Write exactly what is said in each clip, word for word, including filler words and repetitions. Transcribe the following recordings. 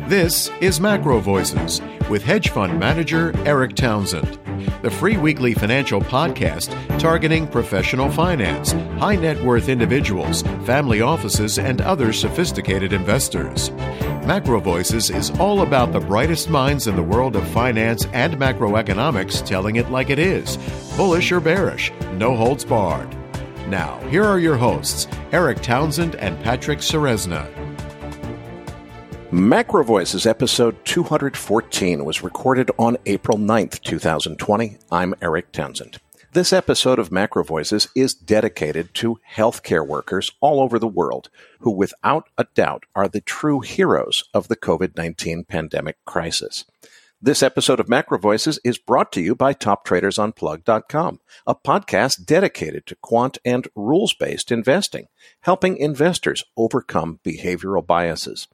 This is Macro Voices with hedge fund manager Eric Townsend, the free weekly financial podcast targeting professional finance, high net worth individuals, family offices, and other sophisticated investors. Macro Voices is all about the brightest minds in the world of finance and macroeconomics telling it like it is, bullish or bearish, no holds barred. Now, here are your hosts, Eric Townsend and Patrick Ceresna. Macro Voices episode two hundred fourteen was recorded on April ninth, twenty twenty. I'm Eric Townsend. This episode of Macro Voices is dedicated to healthcare workers all over the world who, without a doubt, are the true heroes of the covid nineteen pandemic crisis. This episode of Macro Voices is brought to you by top traders on plug dot com, a podcast dedicated to quant and rules-based investing, helping investors overcome behavioral biases.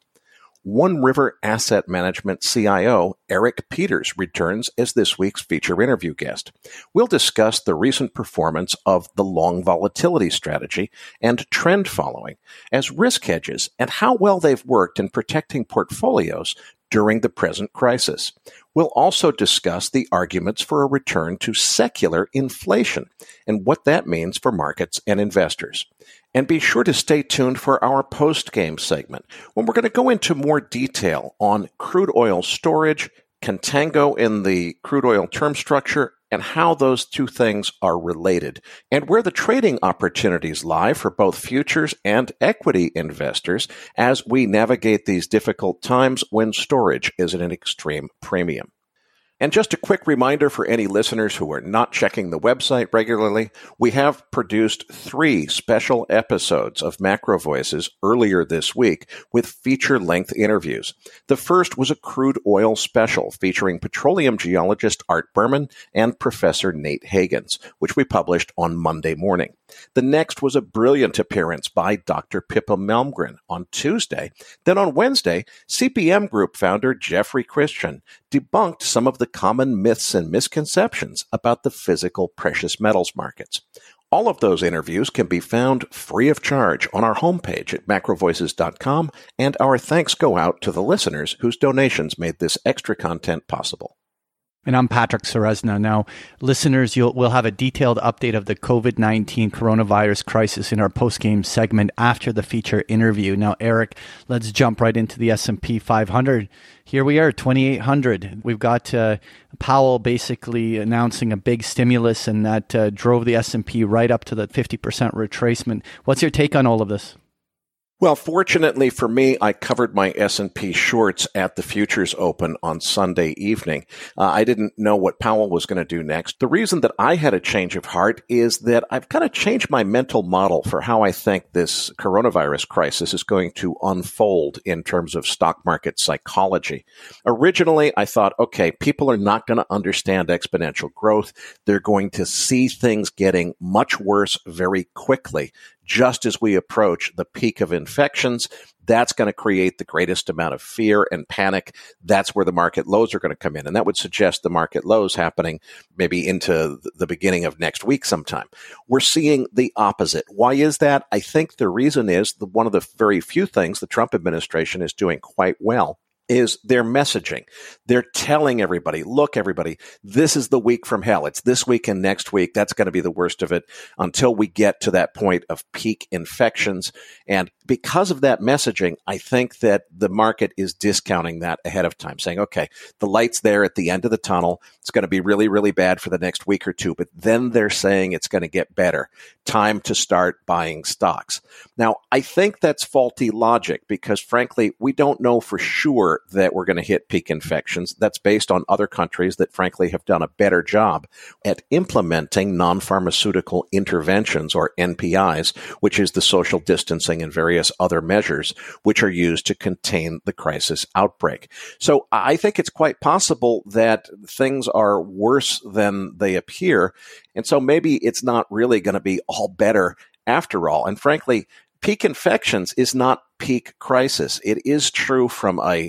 One River Asset Management C I O Eric Peters returns as this week's feature interview guest. We'll discuss the recent performance of the long volatility strategy and trend following as risk hedges and how well they've worked in protecting portfolios during the present crisis. We'll also discuss the arguments for a return to secular inflation and what that means for markets and investors. And be sure to stay tuned for our post-game segment, when we're going to go into more detail on crude oil storage, contango in the crude oil term structure, and how those two things are related, and where the trading opportunities lie for both futures and equity investors as we navigate these difficult times when storage is at an extreme premium. And just a quick reminder for any listeners who are not checking the website regularly, we have produced three special episodes of Macro Voices earlier this week with feature-length interviews. The first was a crude oil special featuring petroleum geologist Art Berman and Professor Nate Hagans, which we published on Monday morning. The next was a brilliant appearance by Doctor Pippa Malmgren on Tuesday. Then on Wednesday, C P M Group founder Jeffrey Christian debunked some of the common myths and misconceptions about the physical precious metals markets. All of those interviews can be found free of charge on our homepage at macro voices dot com, and our thanks go out to the listeners whose donations made this extra content possible. And I'm Patrick Ceresna. Now, listeners, you'll we'll have a detailed update of the covid nineteen coronavirus crisis in our post-game segment after the feature interview. Now, Eric, let's jump right into the S and P five hundred. Here we are, twenty-eight hundred. We've got uh, Powell basically announcing a big stimulus, and that uh, drove the S and P right up to the fifty percent retracement. What's your take on all of this? Well, fortunately for me, I covered my S and P shorts at the futures open on Sunday evening. Uh, I didn't know what Powell was going to do next. The reason that I had a change of heart is that I've kind of changed my mental model for how I think this coronavirus crisis is going to unfold in terms of stock market psychology. Originally, I thought, okay, people are not going to understand exponential growth. They're going to see things getting much worse very quickly. Just as we approach the peak of infections, that's going to create the greatest amount of fear and panic. That's where the market lows are going to come in. And that would suggest the market lows happening maybe into the beginning of next week sometime. We're seeing the opposite. Why is that? I think the reason is the, one of the very few things the Trump administration is doing quite well is their messaging. They're telling everybody, look, everybody, this is the week from hell. It's this week and next week. That's going to be the worst of it until we get to that point of peak infections. And because of that messaging, I think that the market is discounting that ahead of time, saying, okay, the light's there at the end of the tunnel. It's going to be really, really bad for the next week or two, but then they're saying it's going to get better. Time to start buying stocks. Now, I think that's faulty logic because, frankly, we don't know for sure that we're going to hit peak infections. That's based on other countries that, frankly, have done a better job at implementing non-pharmaceutical interventions, or N P Is, which is the social distancing and various other measures which are used to contain the crisis outbreak. So I think it's quite possible that things are worse than they appear. And so maybe it's not really going to be all better after all. And frankly, peak infections is not peak crisis. It is true from a,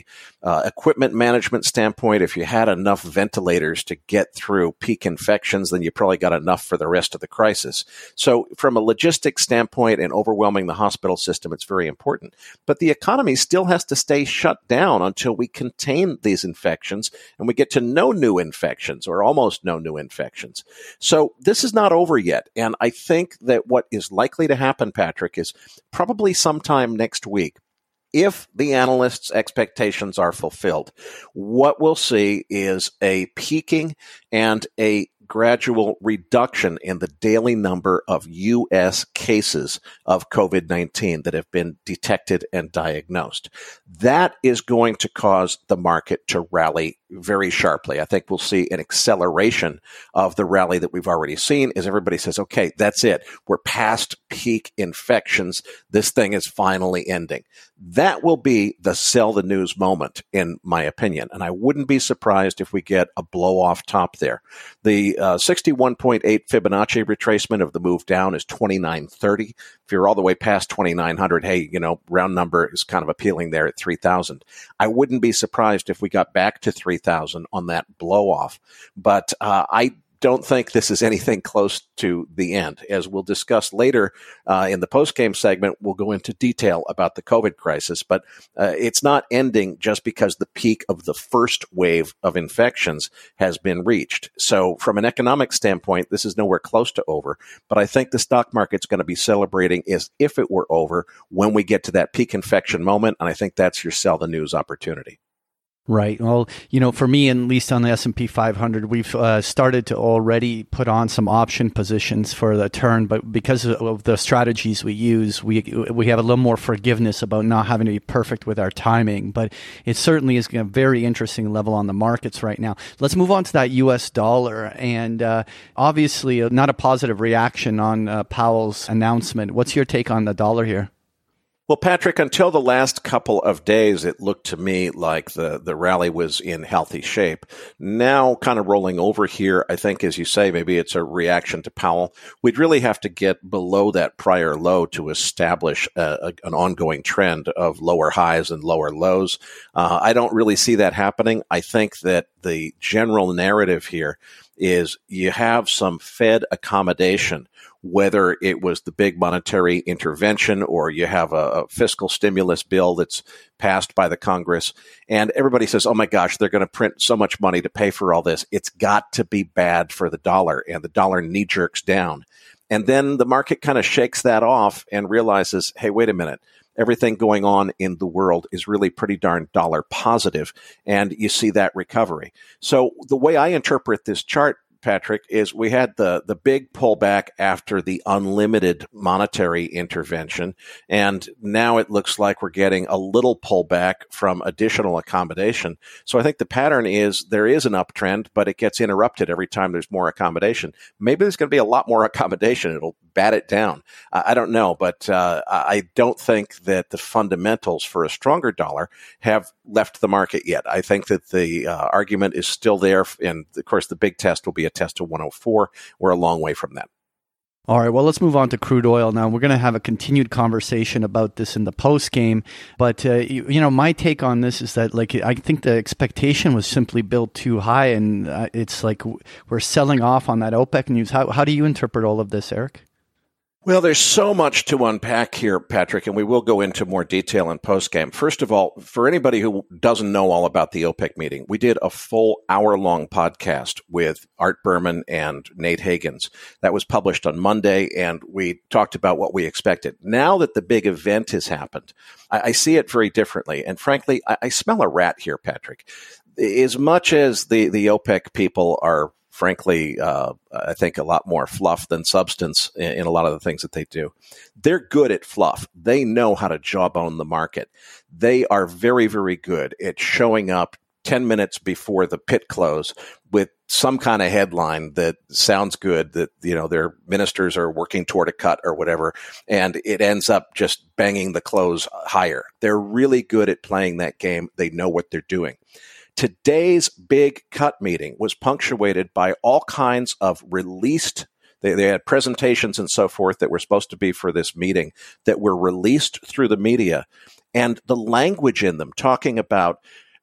uh, equipment management standpoint, if you had enough ventilators to get through peak infections, then you probably got enough for the rest of the crisis. So from a logistics standpoint and overwhelming the hospital system, it's very important. But the economy still has to stay shut down until we contain these infections and we get to no new infections or almost no new infections. So this is not over yet. And I think that what is likely to happen, Patrick, is probably sometime next week, if the analysts' expectations are fulfilled, what we'll see is a peaking and a gradual reduction in the daily number of U S cases of COVID nineteen that have been detected and diagnosed. That is going to cause the market to rally very sharply. I think we'll see an acceleration of the rally that we've already seen as everybody says, okay, that's it. We're past peak infections. This thing is finally ending. That will be the sell the news moment, in my opinion. And I wouldn't be surprised if we get a blow off top there. The uh, sixty-one point eight Fibonacci retracement of the move down is twenty-nine thirty. If you're all the way past twenty-nine hundred, hey, you know, round number is kind of appealing there at three thousand. I wouldn't be surprised if we got back to three thousand on that blow off. But uh, I don't think this is anything close to the end. As we'll discuss later uh, in the post-game segment, we'll go into detail about the COVID crisis, but uh, it's not ending just because the peak of the first wave of infections has been reached. So from an economic standpoint, this is nowhere close to over, but I think the stock market's going to be celebrating as if it were over when we get to that peak infection moment, and I think that's your sell the news opportunity. Right. Well, you know, for me, at least on the S and P five hundred, we've uh, started to already put on some option positions for the turn, but because of the strategies we use, we we have a little more forgiveness about not having to be perfect with our timing. But it certainly is a very interesting level on the markets right now. Let's move on to that U S dollar, and uh, obviously not a positive reaction on uh, Powell's announcement. What's your take on the dollar here? Well, Patrick, until the last couple of days, it looked to me like the, the rally was in healthy shape. Now, kind of rolling over here, I think, as you say, maybe it's a reaction to Powell. We'd really have to get below that prior low to establish a, a, an ongoing trend of lower highs and lower lows. Uh, I don't really see that happening. I think that the general narrative here is you have some Fed accommodation, whether it was the big monetary intervention or you have a, a fiscal stimulus bill that's passed by the Congress, and everybody says, oh my gosh, they're going to print so much money to pay for all this. It's got to be bad for the dollar, and the dollar knee jerks down. And then the market kind of shakes that off and realizes, hey, wait a minute. Everything going on in the world is really pretty darn dollar positive, and you see that recovery. So the way I interpret this chart, Patrick, is we had the, the big pullback after the unlimited monetary intervention, and now it looks like we're getting a little pullback from additional accommodation. So I think the pattern is there is an uptrend, but it gets interrupted every time there's more accommodation. Maybe there's going to be a lot more accommodation. It'll bat it down. Uh, I don't know, but uh, I don't think that the fundamentals for a stronger dollar have left the market yet. I think that the uh, argument is still there, and of course the big test will be a test to one oh four. We're a long way from that. All right, well, let's move on to crude oil now. We're going to have a continued conversation about this in the post game, but uh, you, you know, my take on this is that, like, I think the expectation was simply built too high, and uh, it's like we're selling off on that OPEC news. How how do you interpret all of this, Eric? Well, there's so much to unpack here, Patrick, and we will go into more detail in postgame. First of all, for anybody who doesn't know all about the OPEC meeting, we did a full hour-long podcast with Art Berman and Nate Higgins. That was published on Monday, and we talked about what we expected. Now that the big event has happened, I, I see it very differently, and frankly, I, I smell a rat here, Patrick. As much as the, the OPEC people are frankly, uh, I think a lot more fluff than substance in, in a lot of the things that they do. They're good at fluff. They know how to jawbone the market. They are very, very good at showing up ten minutes before the pit close with some kind of headline that sounds good, that, you know, their ministers are working toward a cut or whatever, and it ends up just banging the close higher. They're really good at playing that game. They know what they're doing. Today's big cut meeting was punctuated by all kinds of released, they, they had presentations and so forth that were supposed to be for this meeting that were released through the media. And the language in them talking about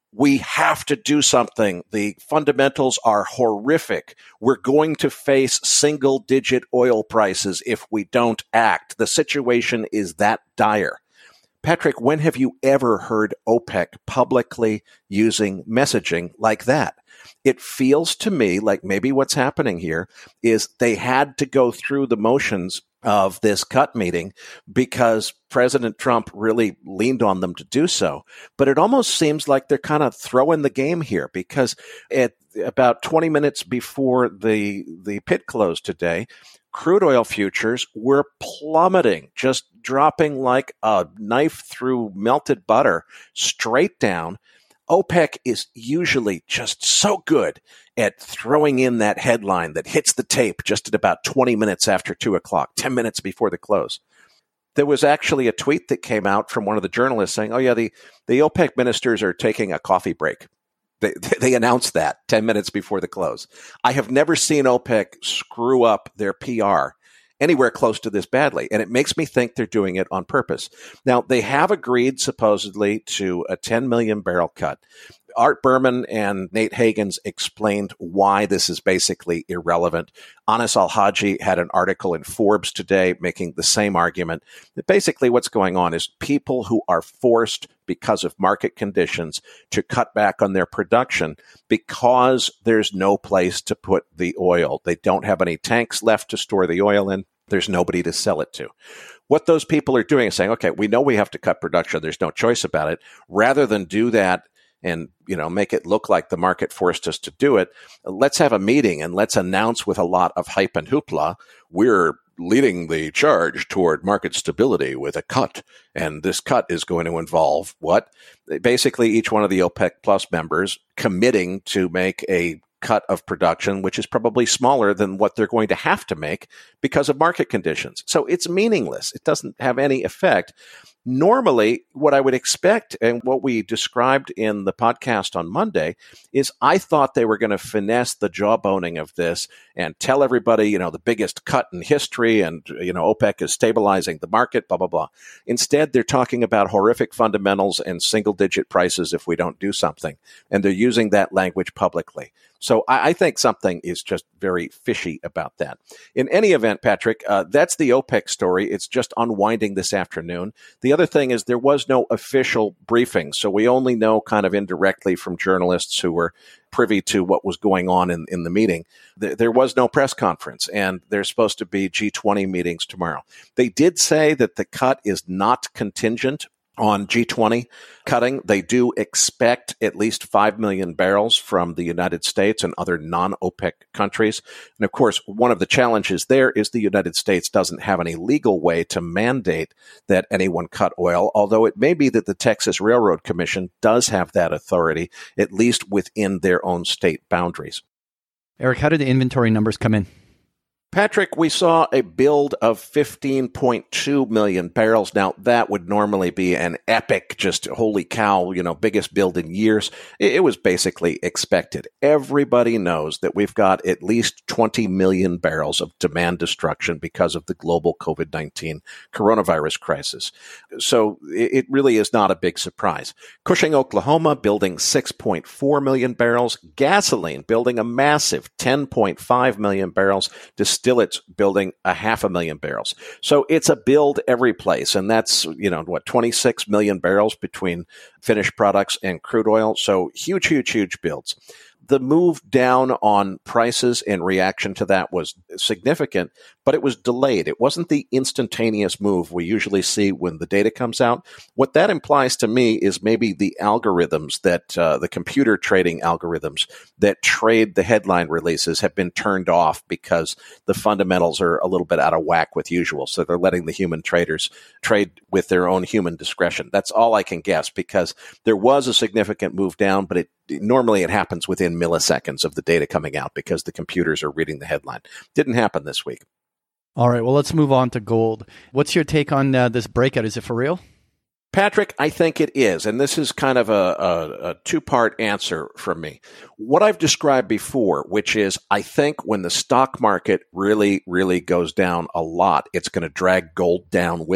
we have to do something. The fundamentals are horrific. We're going to face single-digit oil prices if we don't act. The situation is that dire. Patrick, when have you ever heard OPEC publicly using messaging like that? It feels to me like maybe what's happening here is they had to go through the motions of this cut meeting because President Trump really leaned on them to do so. But it almost seems like they're kind of throwing the game here because at about twenty minutes before the the pit close today, crude oil futures were plummeting, just dropping like a knife through melted butter straight down. OPEC is usually just so good at throwing in that headline that hits the tape just at about twenty minutes after two o'clock, ten minutes before the close. There was actually a tweet that came out from one of the journalists saying, oh, yeah, the, the OPEC ministers are taking a coffee break. They, they announced that ten minutes before the close. I have never seen OPEC screw up their P R anywhere close to this badly, and it makes me think they're doing it on purpose. Now, they have agreed supposedly to a ten million barrel cut. Art Berman and Nate Hagans explained why this is basically irrelevant. Anas Al-Haji had an article in Forbes today making the same argument. That basically what's going on is people who are forced because of market conditions to cut back on their production because there's no place to put the oil. They don't have any tanks left to store the oil in. There's nobody to sell it to. What those people are doing is saying, okay, we know we have to cut production. There's no choice about it. Rather than do that and, you know, make it look like the market forced us to do it, let's have a meeting and let's announce with a lot of hype and hoopla, we're leading the charge toward market stability with a cut. And this cut is going to involve what? Basically, each one of the OPEC Plus members committing to make a cut of production, which is probably smaller than what they're going to have to make because of market conditions. So it's meaningless. It doesn't have any effect. Normally, what I would expect and what we described in the podcast on Monday is I thought they were going to finesse the jawboning of this and tell everybody, you know, the biggest cut in history and, you know, OPEC is stabilizing the market, blah, blah, blah. Instead, they're talking about horrific fundamentals and single-digit prices if we don't do something. And they're using that language publicly. So I, I think something is just very fishy about that. In any event, Patrick, uh, that's the OPEC story. It's just unwinding this afternoon. The other thing is there was no official briefing, so we only know kind of indirectly from journalists who were privy to what was going on in, in the meeting. There, there was no press conference, and there's supposed to be G twenty meetings tomorrow. They did say that the cut is not contingent on G twenty cutting. They do expect at least five million barrels from the United States and other non-OPEC countries. And of course, one of the challenges there is the United States doesn't have any legal way to mandate that anyone cut oil, although it may be that the Texas Railroad Commission does have that authority, at least within their own state boundaries. Eric, how did the inventory numbers come in? Patrick, we saw a build of fifteen point two million barrels. Now, that would normally be an epic, just holy cow, you know, biggest build in years. It, it was basically expected. Everybody knows that we've got at least twenty million barrels of demand destruction because of the global COVID nineteen coronavirus crisis. So it, it really is not a big surprise. Cushing, Oklahoma, building six point four million barrels. Gasoline building a massive ten point five million barrels. Distillates building a half a million barrels. So it's a build every place. And that's, you know, what, twenty-six million barrels between finished products and crude oil. So huge, huge, huge builds. The move down on prices in reaction to that was significant, but it was delayed. It wasn't the instantaneous move we usually see when the data comes out. What that implies to me is maybe the algorithms that, uh, the computer trading algorithms that trade the headline releases have been turned off because the fundamentals are a little bit out of whack with usual. So they're letting the human traders trade with their own human discretion. That's all I can guess because there was a significant move down, but it normally it happens within milliseconds of the data coming out because the computers are reading the headline. Didn't happen this week. All right, well, let's move on to gold. What's your take on uh, this breakout? Is it for real? Patrick, I think it is. And this is kind of a, a, a two-part answer from me. What I've described before, which is I think when the stock market really, really goes down a lot, it's going to drag gold down with it.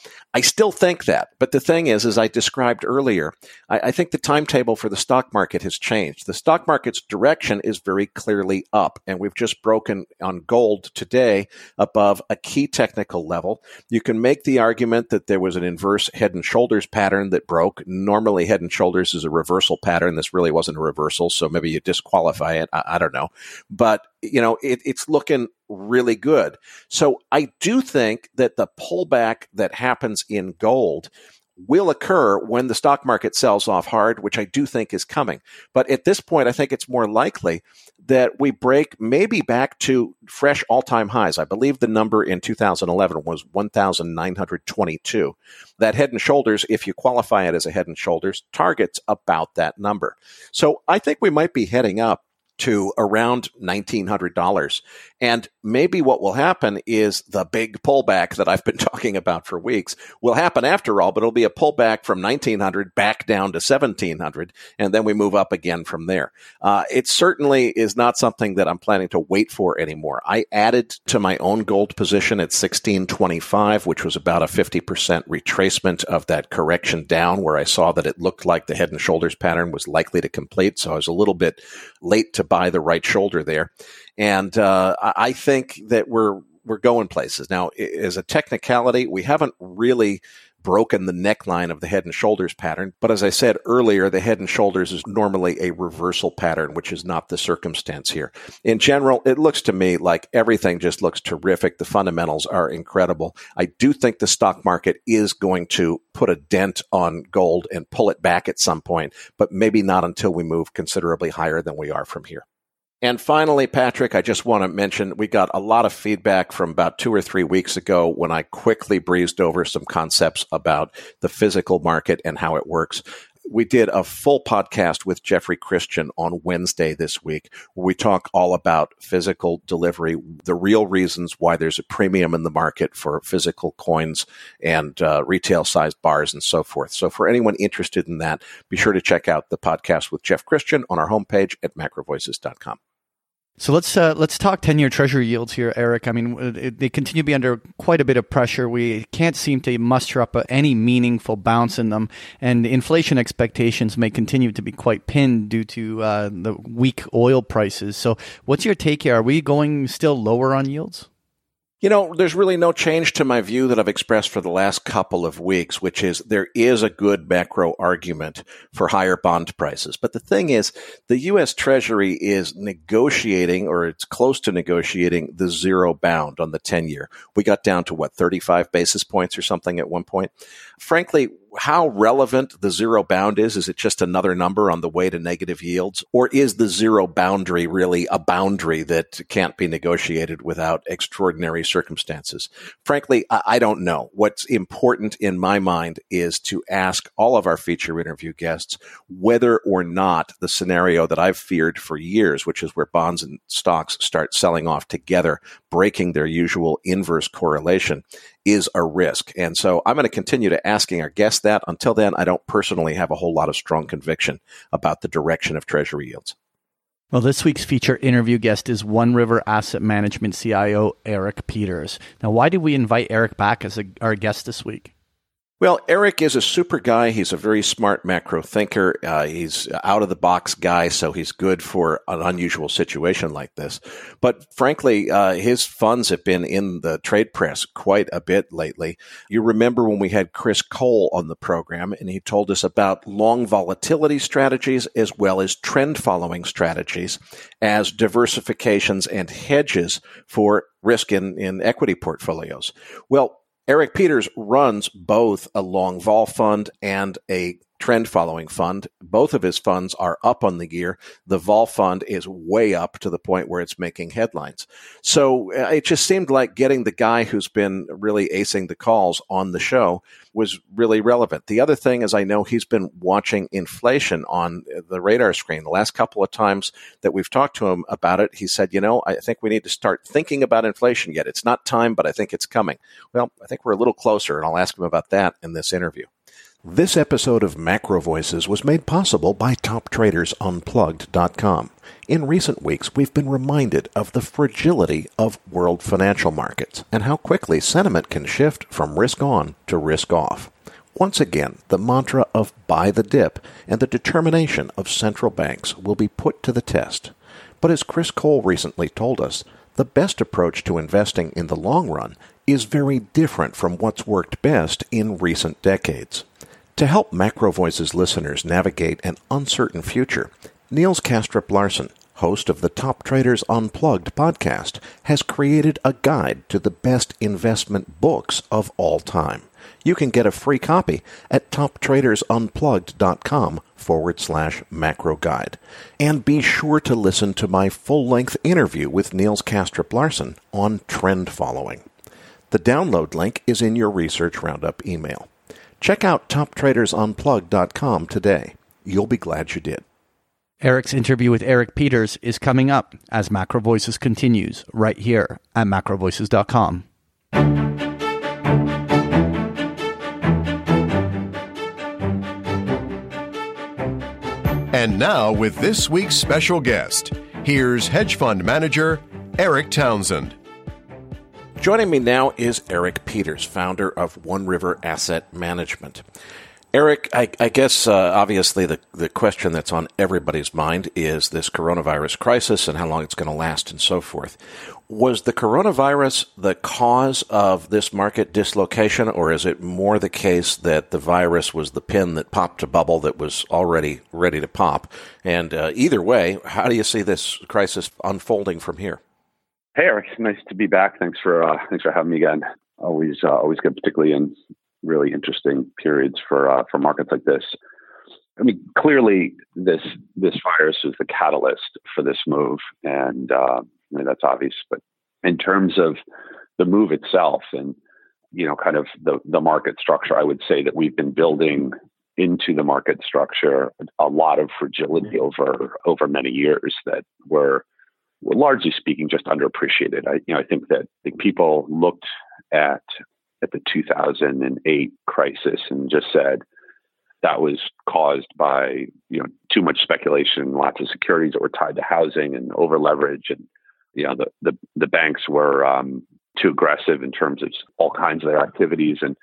I still think that. But the thing is, as I described earlier, I, I think the timetable for the stock market has changed. The stock market's direction is very clearly up, and we've just broken on gold today above a key technical level. You can make the argument that there was an inverse head and shoulders pattern that broke. Normally, head and shoulders is a reversal pattern. This really wasn't a reversal, so maybe you disqualify it. I, I don't know. But, you know, it, it's looking really good. So I do think that the pullback that happens in gold will occur when the stock market sells off hard, which I do think is coming. But at this point, I think it's more likely that we break maybe back to fresh all-time highs. I believe the number in two thousand eleven was one thousand nine hundred twenty-two. That head and shoulders, if you qualify it as a head and shoulders, targets about that number. So I think we might be heading up to around nineteen hundred dollars. And maybe what will happen is the big pullback that I've been talking about for weeks will happen after all, but it'll be a pullback from nineteen hundred back down to seventeen hundred, and then we move up again from there. Uh, it certainly is not something that I'm planning to wait for anymore. I added to my own gold position at sixteen twenty-five, which was about a fifty percent retracement of that correction down where I saw that it looked like the head and shoulders pattern was likely to complete. So I was a little bit late to buy the right shoulder there. And uh, I think that we're we're going places. Now, as a technicality, we haven't really broken the neckline of the head and shoulders pattern. But as I said earlier, the head and shoulders is normally a reversal pattern, which is not the circumstance here. In general, it looks to me like everything just looks terrific. The fundamentals are incredible. I do think the stock market is going to put a dent on gold and pull it back at some point, but maybe not until we move considerably higher than we are from here. And finally, Patrick, I just want to mention we got a lot of feedback from about two or three weeks ago when I quickly breezed over some concepts about the physical market and how it works. We did a full podcast with Jeffrey Christian on Wednesday this week, where we talk all about physical delivery, the real reasons why there's a premium in the market for physical coins and uh, retail-sized bars and so forth. So for anyone interested in that, be sure to check out the podcast with Jeff Christian on our homepage at macro voices dot com. So let's uh, let's talk ten-year Treasury yields here, Eric. I mean, it, they continue to be under quite a bit of pressure. We can't seem to muster up a, any meaningful bounce in them, and inflation expectations may continue to be quite pinned due to uh, the weak oil prices. So what's your take here? Are we going still lower on yields? You know, there's really no change to my view that I've expressed for the last couple of weeks, which is there is a good macro argument for higher bond prices. But the thing is, the U S Treasury is negotiating, or it's close to negotiating, the zero bound on the ten-year. We got down to, what, thirty-five basis points or something at one point. Frankly, how relevant the zero bound is, is it just another number on the way to negative yields? Or is the zero boundary really a boundary that can't be negotiated without extraordinary circumstances? Frankly, I don't know. What's important in my mind is to ask all of our feature interview guests whether or not the scenario that I've feared for years, which is where bonds and stocks start selling off together, breaking their usual inverse correlation, is a risk. And so I'm going to continue to asking our guests that. Until then, I don't personally have a whole lot of strong conviction about the direction of Treasury yields. Well, this week's feature interview guest is One River Asset Management C I O, Eric Peters. Now, why did we invite Eric back as a, our guest this week? Well, Eric is a super guy. He's a very smart macro thinker. Uh, he's out-of-the-box guy, so he's good for an unusual situation like this. But frankly, uh, his funds have been in the trade press quite a bit lately. You remember when we had Chris Cole on the program, and he told us about long volatility strategies as well as trend-following strategies as diversifications and hedges for risk in, in equity portfolios. Well, Eric Peters runs both a long vol fund and a trend following fund. Both of his funds are up on the year. The vol fund is way up to the point where it's making headlines. So uh, it just seemed like getting the guy who's been really acing the calls on the show was really relevant. The other thing is I know he's been watching inflation on the radar screen. The last couple of times that we've talked to him about it, he said, you know, I think we need to start thinking about inflation yet. It's not time, but I think it's coming. Well, I think we're a little closer, and I'll ask him about that in this interview. This episode of Macro Voices was made possible by top traders unplugged dot com. In recent weeks, we've been reminded of the fragility of world financial markets and how quickly sentiment can shift from risk on to risk off. Once again, the mantra of buy the dip and the determination of central banks will be put to the test. But as Chris Cole recently told us, the best approach to investing in the long run is very different from what's worked best in recent decades. To help Macro Voices listeners navigate an uncertain future, Niels Kastrup Larsen, host of the Top Traders Unplugged podcast, has created a guide to the best investment books of all time. You can get a free copy at top traders unplugged dot com forward slash macro guide. And be sure to listen to my full-length interview with Niels Kastrup Larsen on trend following. The download link is in your Research Roundup email. Check out top traders unplugged dot com today. You'll be glad you did. Eric's interview with Eric Peters is coming up as Macro Voices continues right here at macro voices dot com. And now with this week's special guest, here's hedge fund manager Eric Townsend. Joining me now is Eric Peters, founder of One River Asset Management. Eric, I, I guess uh, obviously the, the question that's on everybody's mind is this coronavirus crisis and how long it's going to last and so forth. Was the coronavirus the cause of this market dislocation, or is it more the case that the virus was the pin that popped a bubble that was already ready to pop? And uh, either way, how do you see this crisis unfolding from here? Hey, Eric, nice to be back. Thanks for uh, thanks for having me again. Always uh, always good, particularly in really interesting periods for uh, for markets like this. I mean, clearly this this virus is the catalyst for this move, and uh, I mean, that's obvious. But in terms of the move itself, and you know, kind of the the market structure, I would say that we've been building into the market structure a lot of fragility over over many years that were. Well, largely speaking, just underappreciated. I, you know, I think that I think people looked at at the two thousand eight crisis and just said that was caused by you know too much speculation, lots of securities that were tied to housing and over leverage, and you know the the, the banks were um, too aggressive in terms of all kinds of their activities, and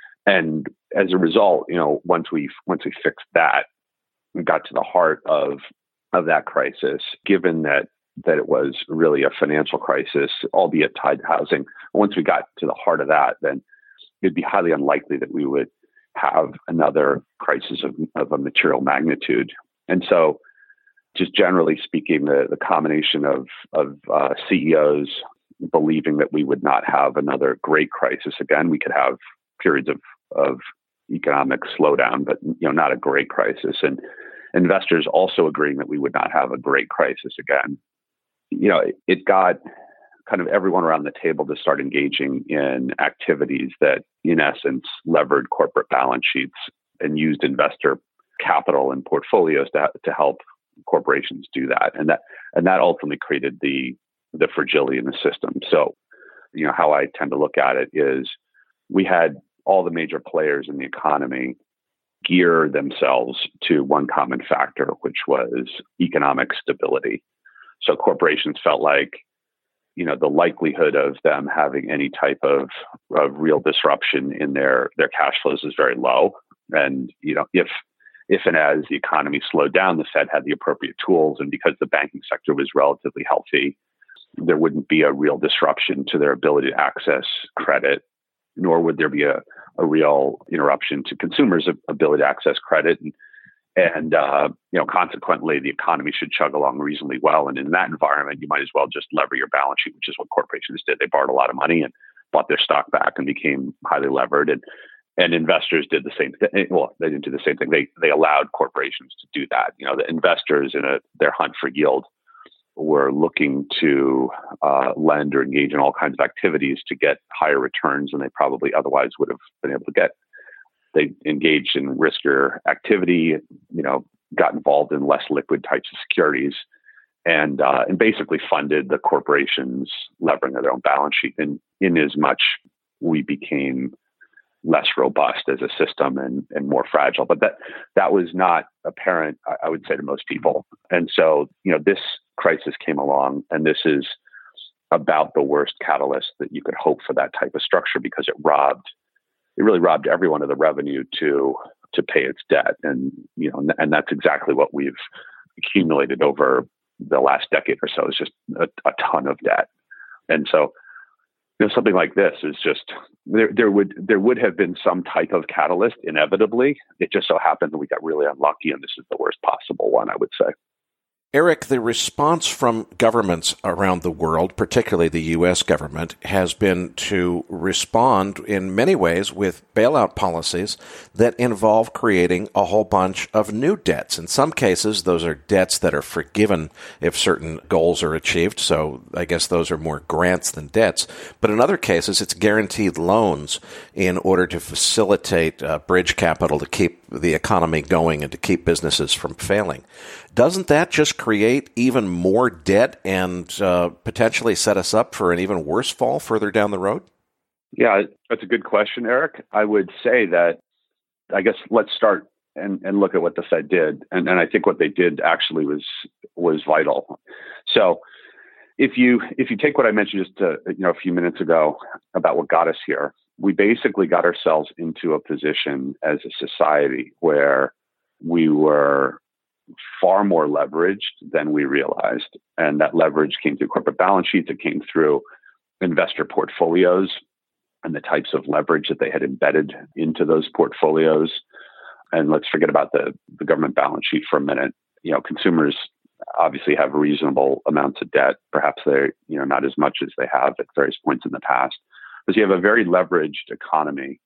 and as a result, you know, once we once we fixed that, we got to the heart of of that crisis, given that. that it was really a financial crisis, albeit tied to housing. Once we got to the heart of that, then it'd be highly unlikely that we would have another crisis of, of a material magnitude. And so just generally speaking, the, the combination of, of uh, C E Os believing that we would not have another great crisis again, we could have periods of, of economic slowdown, but you know, not a great crisis. And investors also agreeing that we would not have a great crisis again. You know, it, it got kind of everyone around the table to start engaging in activities that, in essence, levered corporate balance sheets and used investor capital and portfolios to to help corporations do that, and that and that ultimately created the the fragility in the system. So, you know, how I tend to look at it is, we had all the major players in the economy gear themselves to one common factor, which was economic stability. So corporations felt like, you know, the likelihood of them having any type of, of real disruption in their, their cash flows is very low. And, you know, if if and as the economy slowed down, the Fed had the appropriate tools. And because the banking sector was relatively healthy, there wouldn't be a real disruption to their ability to access credit, nor would there be a, a real interruption to consumers' ability to access credit. And, and uh, you know, consequently, the economy should chug along reasonably well. And in that environment, you might as well just lever your balance sheet, which is what corporations did. They borrowed a lot of money and bought their stock back and became highly levered. And and investors did the same thing. Well, they didn't do the same thing. They they allowed corporations to do that. You know, the investors in a their hunt for yield were looking to uh, lend or engage in all kinds of activities to get higher returns than they probably otherwise would have been able to get. They engaged in riskier activity, you know, got involved in less liquid types of securities, and uh, and basically funded the corporations levering of their own balance sheet. And in as much we became less robust as a system and, and more fragile. But that that was not apparent, I would say, to most people. And so, you know, this crisis came along, and this is about the worst catalyst that you could hope for that type of structure, because it robbed, it really robbed everyone of the revenue to to pay its debt. And, you know, and that's exactly what we've accumulated over the last decade or so, is just a, a ton of debt. And so, you know, something like this is just, there, there would there would have been some type of catalyst inevitably. It just so happened that we got really unlucky, and this is the worst possible one, I would say. Eric, the response from governments around the world, particularly the U S government, has been to respond in many ways with bailout policies that involve creating a whole bunch of new debts. In some cases, those are debts that are forgiven if certain goals are achieved, so I guess those are more grants than debts. But in other cases, it's guaranteed loans in order to facilitate uh, bridge capital to keep the economy going and to keep businesses from failing. Doesn't that just create even more debt and uh, potentially set us up for an even worse fall further down the road? Yeah, that's a good question, Eric. I would say that, I guess let's start and, and look at what the Fed did. And, and I think what they did actually was was vital. So if you if you take what I mentioned just a, you know a few minutes ago about what got us here, we basically got ourselves into a position as a society where we were far more leveraged than we realized. And that leverage came through corporate balance sheets. It came through investor portfolios and the types of leverage that they had embedded into those portfolios. And let's forget about the, the government balance sheet for a minute. You know, consumers obviously have reasonable amounts of debt. Perhaps they're, you know, not as much as they have at various points in the past. Because you have a very leveraged economy.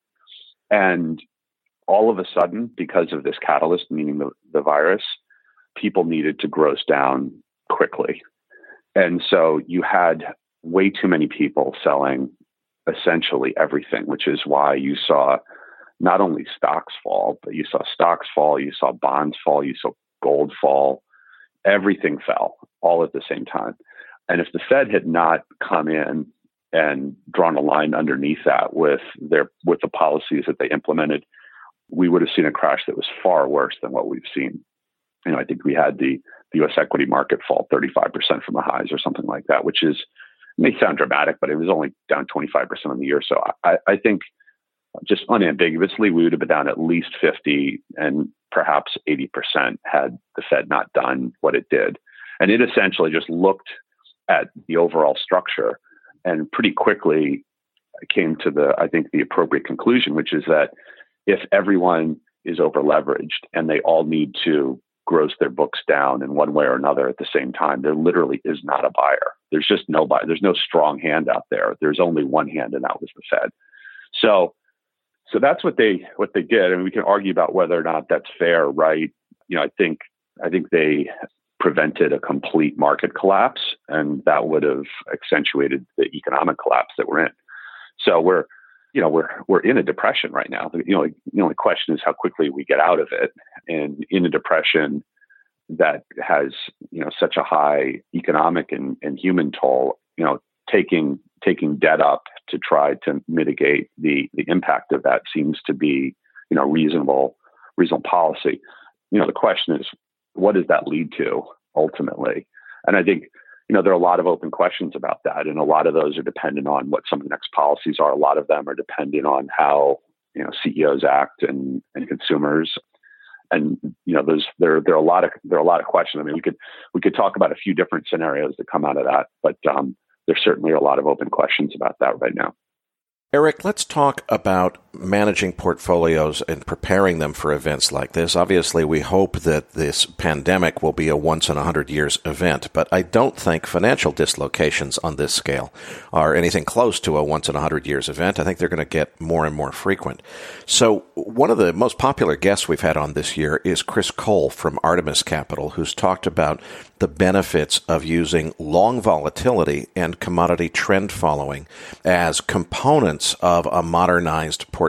And all of a sudden, because of this catalyst, meaning the, the virus, people needed to gross down quickly. And so you had way too many people selling essentially everything, which is why you saw not only stocks fall, but you saw stocks fall, you saw bonds fall, you saw gold fall. Everything fell all at the same time. And if the Fed had not come in and drawn a line underneath that with their with the policies that they implemented, we would have seen a crash that was far worse than what we've seen. You know, I think we had the, the U S equity market fall thirty-five percent from the highs or something like that, which is, may sound dramatic, but it was only down twenty-five percent on the year. So I, I think just unambiguously, we would have been down at least fifty and perhaps eighty percent had the Fed not done what it did. And it essentially just looked at the overall structure and pretty quickly came to the, I think, the appropriate conclusion, which is that if everyone is over leveraged and they all need to gross their books down in one way or another at the same time, there literally is not a buyer. There's just no buyer. There's no strong hand out there. There's only one hand, and that was the Fed. So, so that's what they what they did, and we can argue about whether or not that's fair, right? You know, I think I think they prevented a complete market collapse, and that would have accentuated the economic collapse that we're in. So we're, you know, we're we're in a depression right now. You know, the only question is how quickly we get out of it. And in a depression that has, you know, such a high economic and, and human toll, you know, taking taking debt up to try to mitigate the the impact of that seems to be, you know, reasonable reasonable policy. You know, the question is, what does that lead to ultimately? And I think, you know, there are a lot of open questions about that. And a lot of those are dependent on what some of the next policies are. A lot of them are dependent on how, you know, C E Os act and, and consumers. And, you know, there's, there, there are a lot of, there are a lot of questions. I mean, we could, we could talk about a few different scenarios that come out of that, but um, there certainly are a lot of open questions about that right now. Eric, let's talk about managing portfolios and preparing them for events like this. Obviously, we hope that this pandemic will be a once in a hundred years event, but I don't think financial dislocations on this scale are anything close to a once in a hundred years event. I think they're going to get more and more frequent. So one of the most popular guests we've had on this year is Chris Cole from Artemis Capital, who's talked about the benefits of using long volatility and commodity trend following as components of a modernized portfolio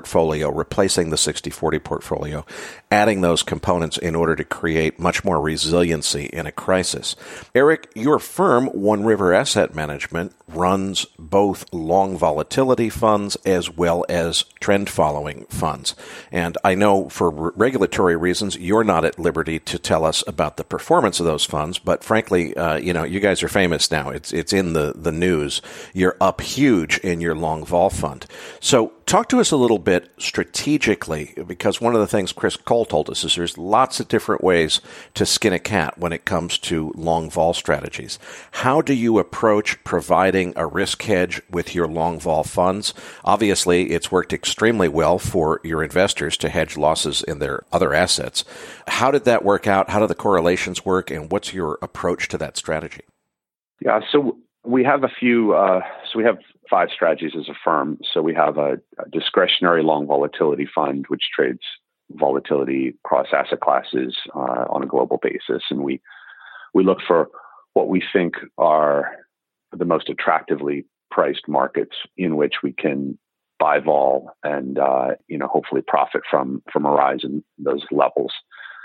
portfolio, replacing the sixty forty portfolio, adding those components in order to create much more resiliency in a crisis. Eric, your firm, One River Asset Management, runs both long volatility funds as well as trend following funds. And I know for re- regulatory reasons, you're not at liberty to tell us about the performance of those funds, but frankly, uh, you know, you guys are famous now. It's it's in the, the news. You're up huge in your long vol fund. So talk to us a little bit strategically, because one of the things Chris Cole told us is there's lots of different ways to skin a cat when it comes to long vol strategies. How do you approach providing a risk hedge with your long vol funds? Obviously, it's worked extremely well for your investors to hedge losses in their other assets. How did that work out? How do the correlations work? And what's your approach to that strategy? Yeah, so we have a few, uh, so we have five strategies as a firm. So we have a, a discretionary long volatility fund, which trades volatility across asset classes uh, on a global basis. And we, we look for what we think are the most attractively priced markets in which we can buy vol and, uh, you know, hopefully profit from, from a rise in those levels.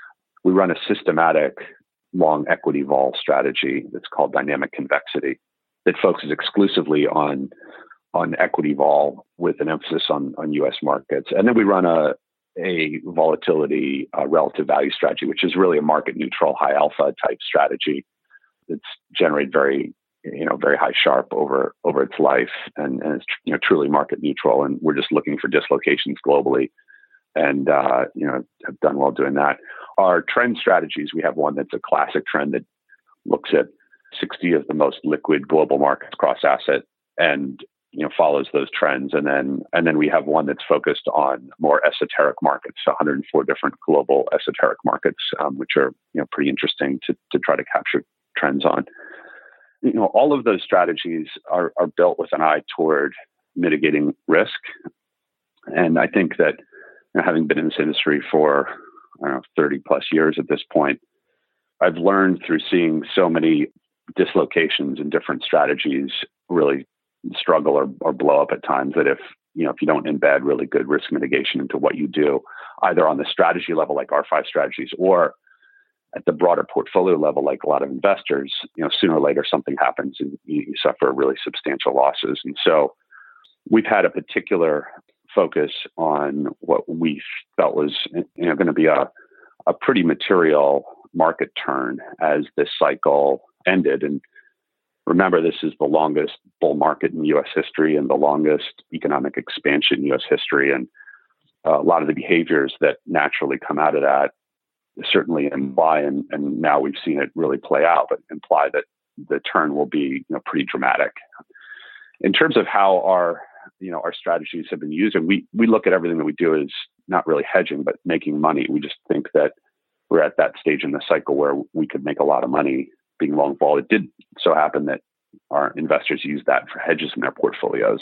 We run a systematic long equity vol strategy that's called dynamic convexity that focuses exclusively on on equity vol with an emphasis on, on U S markets. And then we run a a volatility uh, relative value strategy, which is really a market neutral, high alpha type strategy that's generated very, you know, very high Sharpe over over its life, and, and it's you know truly market neutral. And we're just looking for dislocations globally, and uh, you know have done well doing that. Our trend strategies, we have one that's a classic trend that looks at sixty of the most liquid global markets across asset and you know follows those trends, and then and then we have one that's focused on more esoteric markets, so one hundred four different global esoteric markets, um, which are you know pretty interesting to to try to capture trends on. You know, all of those strategies are are built with an eye toward mitigating risk, and I think that you know, having been in this industry for I don't know thirty plus years at this point, I've learned through seeing so many dislocations in different strategies really struggle or, or blow up at times, that if you know if you don't embed really good risk mitigation into what you do, either on the strategy level like our five strategies or at the broader portfolio level like a lot of investors, you know sooner or later something happens and you, you suffer really substantial losses. And so we've had a particular focus on what we felt was you know going to be a a pretty material market turn as this cycle ended. And remember, this is the longest bull market in U S history and the longest economic expansion in U S history. And uh, a lot of the behaviors that naturally come out of that certainly imply, and, and now we've seen it really play out, but imply that the turn will be you know, pretty dramatic. In terms of how our you know our strategies have been used, and we we look at everything that we do as not really hedging, but making money. We just think that we're at that stage in the cycle where we could make a lot of money being long vol. It did so happen that our investors use that for hedges in their portfolios.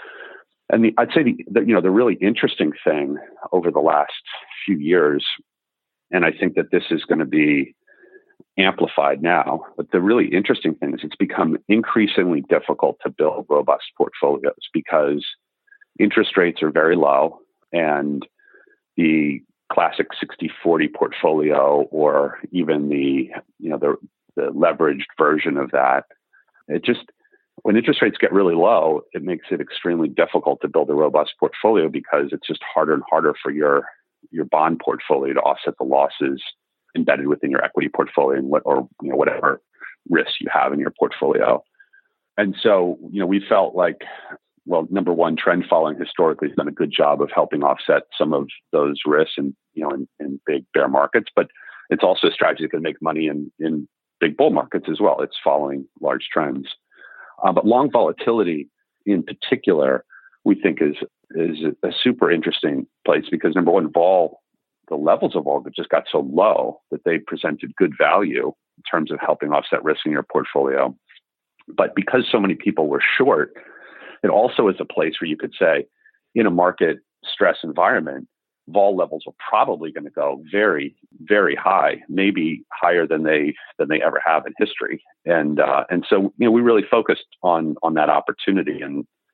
And the, I'd say the, the you know the really interesting thing over the last few years, and I think that this is going to be amplified now, but the really interesting thing is it's become increasingly difficult to build robust portfolios because interest rates are very low, and the classic sixty forty portfolio, or even the you know the the leveraged version of that, it just when interest rates get really low, it makes it extremely difficult to build a robust portfolio because it's just harder and harder for your your bond portfolio to offset the losses embedded within your equity portfolio and what or you know whatever risks you have in your portfolio. And so you know we felt like, well, number one, trend following historically has done a good job of helping offset some of those risks and you know in, in big bear markets, but it's also a strategy that can make money in in big bull markets as well. It's following large trends. Uh, but long volatility in particular, we think is is a super interesting place because number one, vol, the levels of vol just got so low that they presented good value in terms of helping offset risk in your portfolio. But because so many people were short, it also is a place where you could say, in a market stress environment, vol levels are probably going to go very, very high, maybe higher than they than they ever have. have in history. And uh, and so you know we really focused on on that opportunity. And, and you know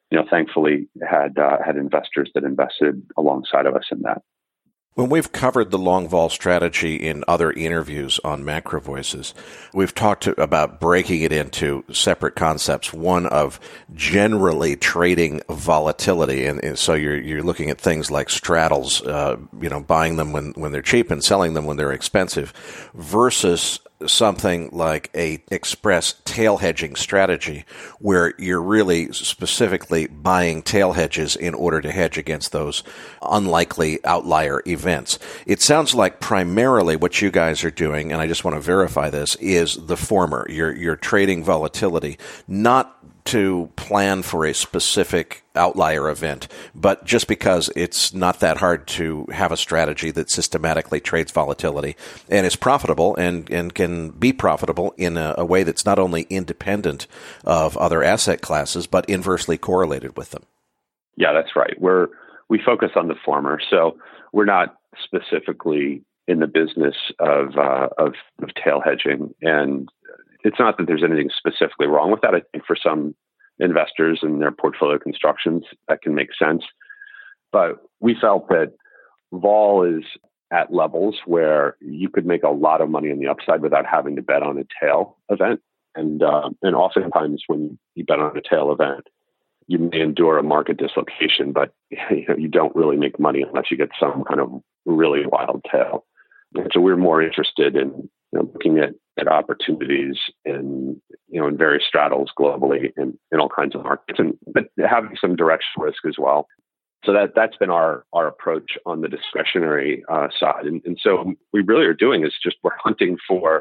you know, thankfully had uh, had investors that invested alongside of us in that. When we've covered the long vol strategy in other interviews on Macro Voices, we've talked to, about breaking it into separate concepts. One of generally trading volatility, and, and so you're you're looking at things like straddles, uh, you know, buying them when when they're cheap and selling them when they're expensive, versus something like a express tail hedging strategy where you're really specifically buying tail hedges in order to hedge against those unlikely outlier events. It sounds like primarily what you guys are doing, and I just want to verify this, is the former. You're, you're trading volatility, not to plan for a specific outlier event, but just because it's not that hard to have a strategy that systematically trades volatility and is profitable and, and can be profitable in a, a way that's not only independent of other asset classes, but inversely correlated with them. Yeah, that's right. We're, we focus on the former. So we're not specifically in the business of, uh, of, of tail hedging. And it's not that there's anything specifically wrong with that. I think for some investors and their portfolio constructions, that can make sense. But we felt that vol is at levels where you could make a lot of money on the upside without having to bet on a tail event. And uh, and oftentimes when you bet on a tail event, you may endure a market dislocation, but you know, you don't really make money unless you get some kind of really wild tail. And so we're more interested in you know, looking at, at opportunities in you know in various straddles globally in, in all kinds of markets, and but having some directional risk as well. So that that's been our our approach on the discretionary uh, side, and, and so we really are doing is just we're hunting for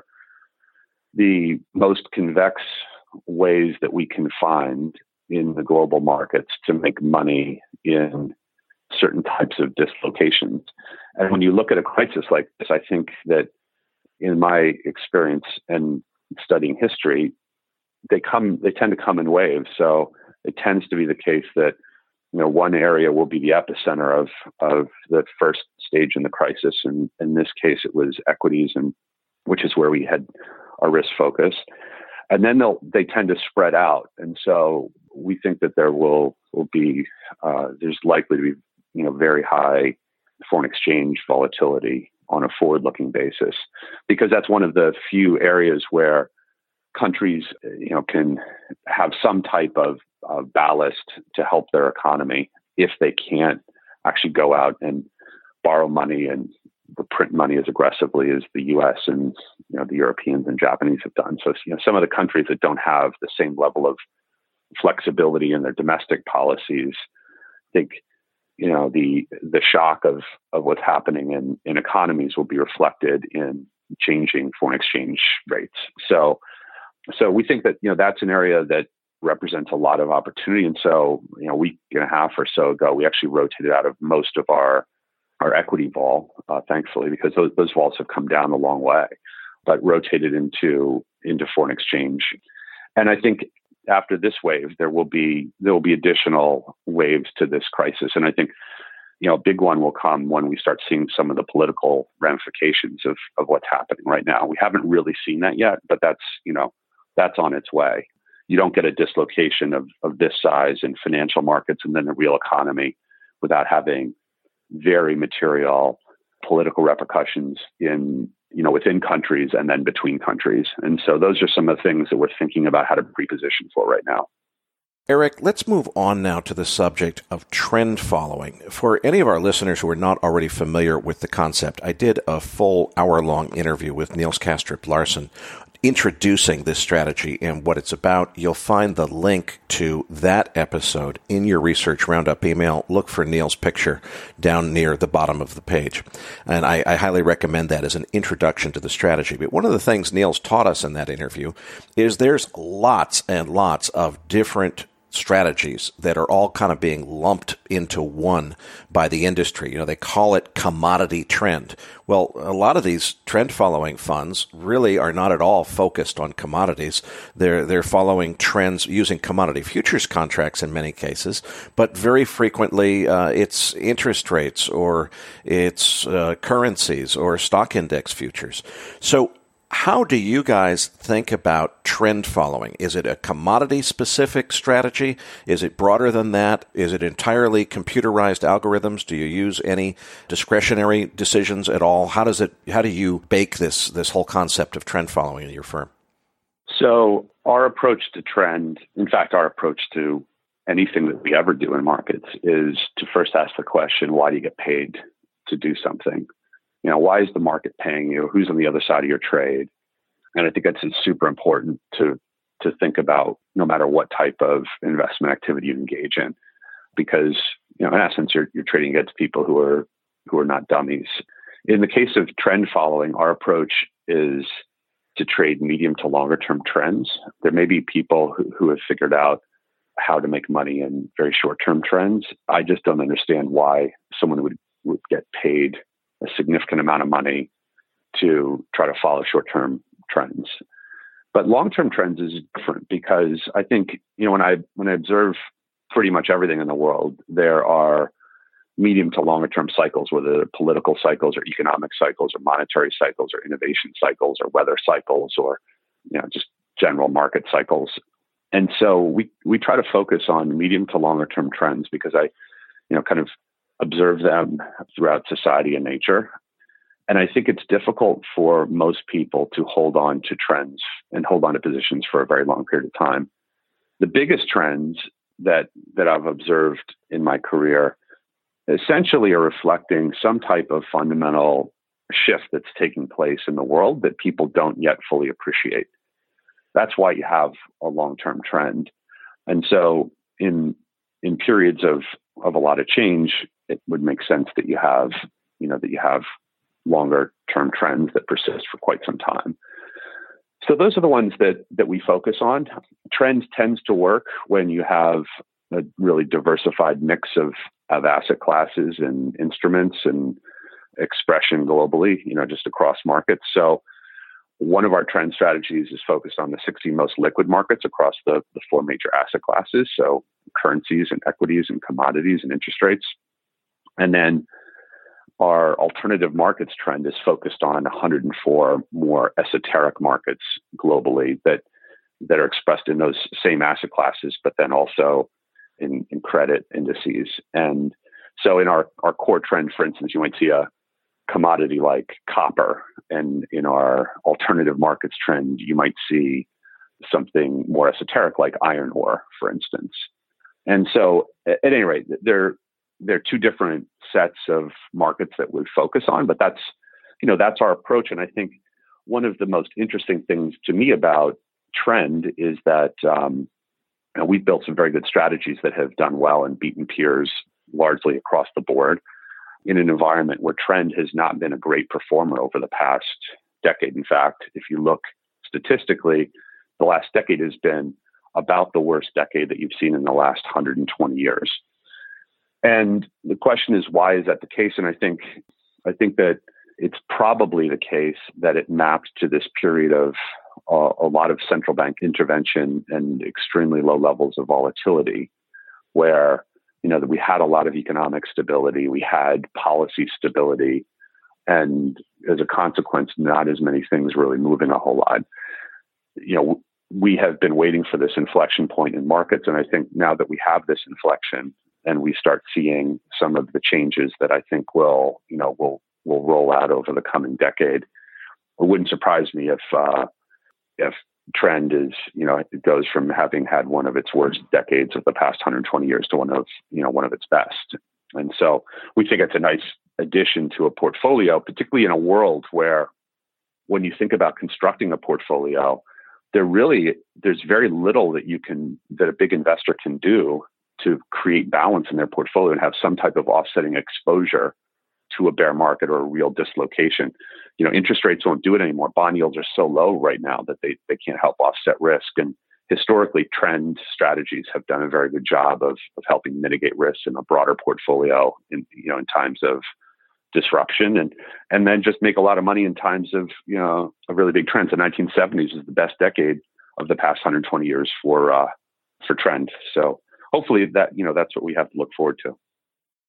the most convex ways that we can find in the global markets to make money in certain types of dislocations. And when you look at a crisis like this, I think that in my experience and studying history, they come, they tend to come in waves. So it tends to be the case that, you know, one area will be the epicenter of, of the first stage in the crisis. And in this case, it was equities, and which is where we had our risk focus. And then they'll, they tend to spread out. And so we think that there will, will be, uh, there's likely to be, you know, very high foreign exchange volatility on a forward-looking basis, because that's one of the few areas where countries, you know, can have some type of uh, ballast to help their economy if they can't actually go out and borrow money and print money as aggressively as the U S and you know the Europeans and Japanese have done. So you know some of the countries that don't have the same level of flexibility in their domestic policies, I think you know the the shock of of what's happening in in economies will be reflected in changing foreign exchange rates. So so we think that you know that's an area that represents a lot of opportunity. And so you know a week and a half or so ago, we actually rotated out of most of our our equity vol, uh, thankfully, because those, those vols have come down a long way, but rotated into into foreign exchange. And I think after this wave, there will be there will be additional waves to this crisis. And I think you know a big one will come when we start seeing some of the political ramifications of of what's happening right now. We haven't really seen that yet, but that's you know that's on its way. You don't get a dislocation of of this size in financial markets and then the real economy without having very material political repercussions in, you know, within countries and then between countries. And so those are some of the things that we're thinking about how to pre-position for right now. Eric, let's move on now to the subject of trend following. For any of our listeners who are not already familiar with the concept, I did a full hour-long interview with Niels Kastrup Larsen introducing this strategy and what it's about. You'll find the link to that episode in your Research Roundup email. Look for Niels' picture down near the bottom of the page. And I, I highly recommend that as an introduction to the strategy. But one of the things Niels taught us in that interview is there's lots and lots of different strategies that are all kind of being lumped into one by the industry. You know, they call it commodity trend. Well, a lot of these trend following funds really are not at all focused on commodities. They're they're following trends using commodity futures contracts in many cases, but very frequently uh, it's interest rates or it's uh, currencies or stock index futures. So How do you guys think about trend following? Is it a commodity-specific strategy? Is it broader than that? Is it entirely computerized algorithms? Do you use any discretionary decisions at all? How does it? How do you bake this this whole concept of trend following in your firm? So our approach to trend, in fact, our approach to anything that we ever do in markets is to first ask the question, why do you get paid to do something? You know, why is the market paying you? Who's on the other side of your trade? And I think that's super important to to think about no matter what type of investment activity you engage in, because, you know, in essence, you're you're trading against people who are who are not dummies. In the case of trend following, our approach is to trade medium to longer term trends. There may be people who, who have figured out how to make money in very short term trends. I just don't understand why someone would, would get paid a significant amount of money to try to follow short term trends. But long term trends is different because I think, you know, when I when I observe pretty much everything in the world, there are medium to longer term cycles, whether they're political cycles or economic cycles or monetary cycles or innovation cycles or weather cycles or, you know, just general market cycles. And so we, we try to focus on medium to longer term trends because I, you know, kind of observe them throughout society and nature. And I think it's difficult for most people to hold on to trends and hold on to positions for a very long period of time. The biggest trends that, that I've observed in my career essentially are reflecting some type of fundamental shift that's taking place in the world that people don't yet fully appreciate. That's why you have a long-term trend. And so in in periods of, of a lot of change, it would make sense that you have, you know, that you have longer term trends that persist for quite some time. So those are the ones that that we focus on. Trend tends to work when you have a really diversified mix of, of asset classes and instruments and expression globally, you know, just across markets. So one of our trend strategies is focused on the sixty most liquid markets across the, the four major asset classes. So currencies and equities and commodities and interest rates. And then our alternative markets trend is focused on one hundred four more esoteric markets globally that, that are expressed in those same asset classes, but then also in, in credit indices. And so in our, our core trend, for instance, you might see a commodity like copper, and in our alternative markets trend, you might see something more esoteric like iron ore, for instance. And so at any rate, there, there are two different sets of markets that we focus on, but that's, you know, that's our approach. And I think one of the most interesting things to me about trend is that um, you know, we've built some very good strategies that have done well and beaten peers largely across the board in an environment where trend has not been a great performer over the past decade. In fact, if you look statistically, the last decade has been about the worst decade that you've seen in the last one hundred twenty years. And the question is, why is that the case? And I think, I think that it's probably the case that it maps to this period of uh, a lot of central bank intervention and extremely low levels of volatility, where, you know, that we had a lot of economic stability, we had policy stability, and as a consequence, not as many things really moving a whole lot. You know, we have been waiting for this inflection point in markets, and I think now that we have this inflection, and we start seeing some of the changes that I think will, you know, will will roll out over the coming decade. It wouldn't surprise me if uh, if trend is, you know, it goes from having had one of its worst decades of the past one hundred twenty years to one of, you know, one of its best. And so we think it's a nice addition to a portfolio, particularly in a world where, when you think about constructing a portfolio, there really there's very little that you can that a big investor can do to create balance in their portfolio and have some type of offsetting exposure to a bear market or a real dislocation. You know, interest rates won't do it anymore. Bond yields are so low right now that they, they can't help offset risk. And historically, trend strategies have done a very good job of, of helping mitigate risks in a broader portfolio in, you know, in times of disruption, and, and then just make a lot of money in times of, you know, a really big trend. The nineteen seventies is the best decade of the past one hundred twenty years for, uh, for trend. So hopefully that, you know, that's what we have to look forward to.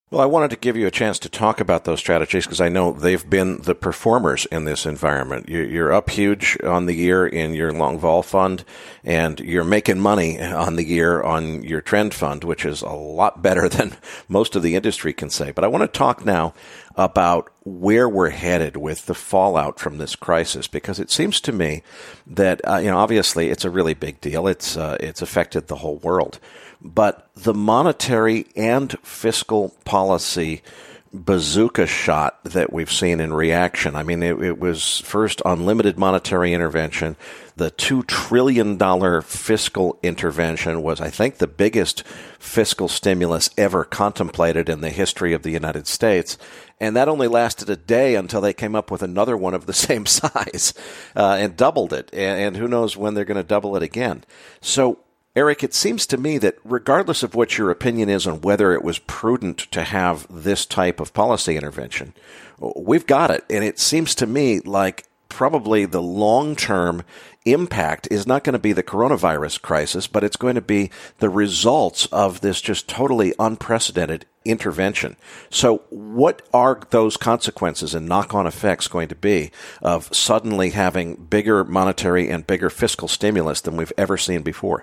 Well, I wanted to give you a chance to talk about those strategies because I know they've been the performers in this environment. You're up huge on the year in your long vol fund, and you're making money on the year on your trend fund, which is a lot better than most of the industry can say. But I want to talk now about where we're headed with the fallout from this crisis, because it seems to me that, uh, you know, obviously it's a really big deal. It's uh, it's affected the whole world. But the monetary and fiscal policy bazooka shot that we've seen in reaction, I mean, it, it was first unlimited monetary intervention. The two trillion dollars fiscal intervention was, I think, the biggest fiscal stimulus ever contemplated in the history of the United States. And that only lasted a day until they came up with another one of the same size uh, and doubled it. And, and who knows when they're going to double it again. So, Eric, it seems to me that regardless of what your opinion is on whether it was prudent to have this type of policy intervention, we've got it. And it seems to me like probably the long-term impact is not going to be the coronavirus crisis, but it's going to be the results of this just totally unprecedented intervention. So what are those consequences and knock-on effects going to be of suddenly having bigger monetary and bigger fiscal stimulus than we've ever seen before?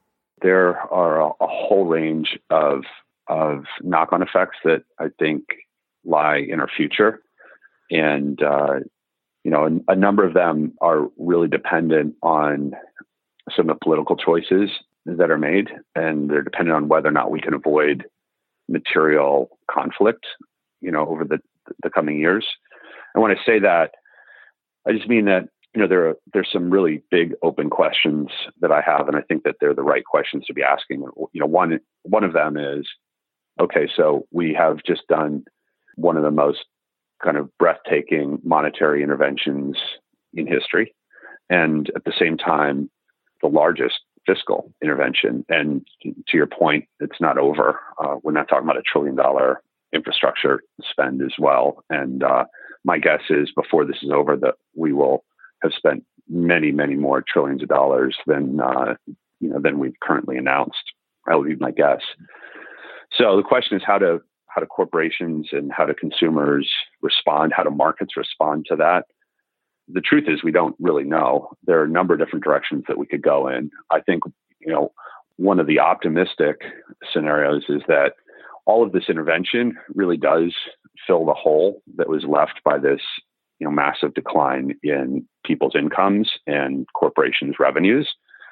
There are a, a whole range of of knock-on effects that I think lie in our future, and uh, you know, a, a number of them are really dependent on some of the political choices that are made, and they're dependent on whether or not we can avoid material conflict, you know, over the the coming years. And when I say that, I just mean that, you know, there are, there's some really big open questions that I have, and I think that they're the right questions to be asking. You know, one one of them is, okay, so we have just done one of the most kind of breathtaking monetary interventions in history, and at the same time, the largest fiscal intervention. And to your point, it's not over. Uh, we're not talking about a trillion dollar infrastructure spend as well. And uh, my guess is before this is over that we will have spent many, many more trillions of dollars than uh, you know than we've currently announced. That would be my guess. So the question is how do how do corporations and how do consumers respond? How do markets respond to that? The truth is we don't really know. There are a number of different directions that we could go in. I think, you know, one of the optimistic scenarios is that all of this intervention really does fill the hole that was left by this, you know, massive decline in people's incomes and corporations' revenues,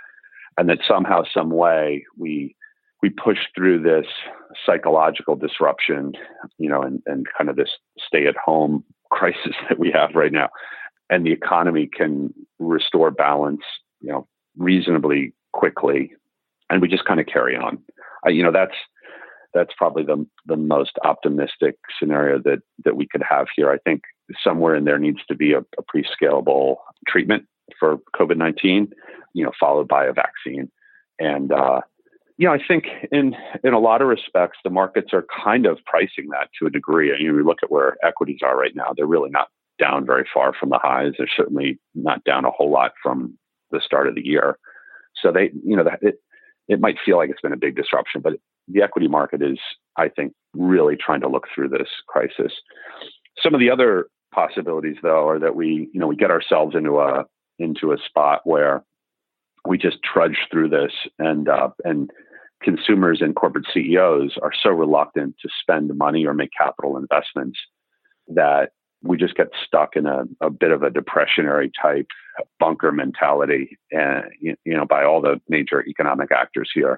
and that somehow, some way, we we push through this psychological disruption, you know, and, and kind of this stay-at-home crisis that we have right now, and the economy can restore balance, you know, reasonably quickly, and we just kind of carry on. Uh, you know, that's that's probably the the most optimistic scenario that that we could have here. I think somewhere in there needs to be a, a pretty scalable treatment for COVID nineteen, you know, followed by a vaccine. And, uh, you know, I think in, in a lot of respects, the markets are kind of pricing that to a degree. I mean, we look at where equities are right now. They're really not down very far from the highs. They're certainly not down a whole lot from the start of the year. So they, you know, it, it might feel like it's been a big disruption, but the equity market is, I think, really trying to look through this crisis. Some of the other possibilities, though, are that we, you know, we get ourselves into a into a spot where we just trudge through this, and uh, and consumers and corporate C E Os are so reluctant to spend money or make capital investments that we just get stuck in a, a bit of a depressionary type bunker mentality, and you know, by all the major economic actors here.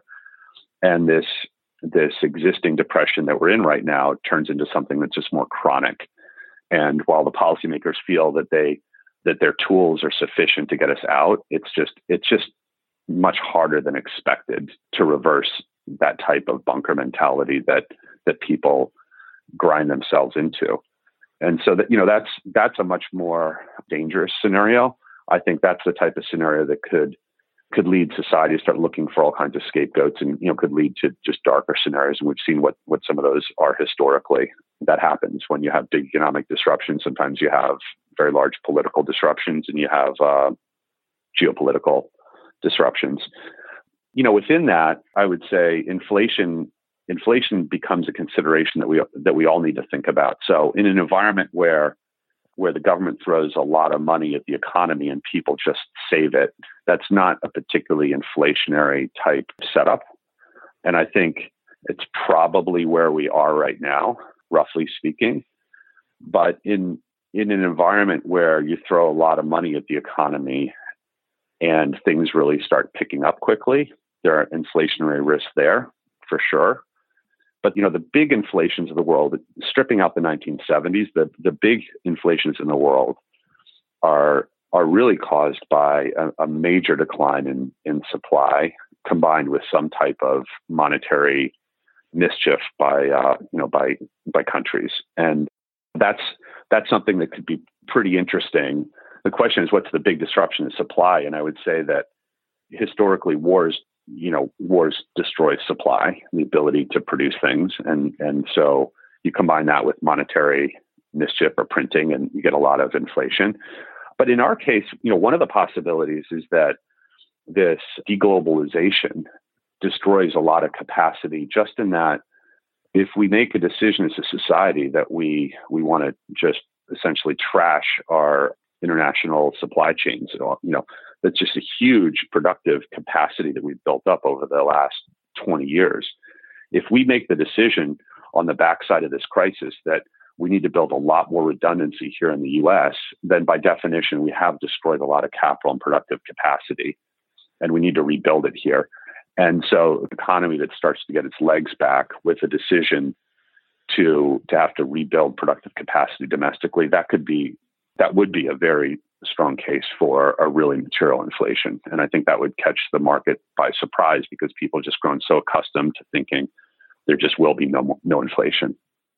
And this this existing depression that we're in right now turns into something that's just more chronic. And while the policymakers feel that they that their tools are sufficient to get us out, it's just it's just much harder than expected to reverse that type of bunker mentality that that people grind themselves into. And so that, you know, that's that's a much more dangerous scenario. I think that's the type of scenario that could could lead society to start looking for all kinds of scapegoats, and, you know, could lead to just darker scenarios. And we've seen what, what some of those are historically. That happens when you have big economic disruptions. Sometimes you have very large political disruptions, and you have uh, geopolitical disruptions. You know, within that, I would say inflation inflation becomes a consideration that we that we all need to think about. So in an environment where where the government throws a lot of money at the economy and people just save it, that's not a particularly inflationary type setup. And I think it's probably where we are right now, roughly speaking. But in in an environment where you throw a lot of money at the economy and things really start picking up quickly, there are inflationary risks there for sure. But, you know, the big inflations of the world, stripping out the nineteen seventies, the, the big inflations in the world are are really caused by a, a major decline in, in supply combined with some type of monetary mischief by, uh, you know, by by countries. And that's that's something that could be pretty interesting. The question is, what's the big disruption in supply? And I would say that historically wars you know, wars destroy supply, the ability to produce things. And, and so you combine that with monetary mischief or printing and you get a lot of inflation. But in our case, you know, one of the possibilities is that this deglobalization destroys a lot of capacity just in that if we make a decision as a society that we, we want to just essentially trash our international supply chains, you know, that's just a huge productive capacity that we've built up over the last twenty years. If we make the decision on the backside of this crisis that we need to build a lot more redundancy here in the U S, then by definition, we have destroyed a lot of capital and productive capacity, and we need to rebuild it here. And so an economy that starts to get its legs back with a decision to, to have to rebuild productive capacity domestically, that could be, that would be a very strong case for a really material inflation. And I think that would catch the market by surprise because people have just grown so accustomed to thinking there just will be no, no inflation.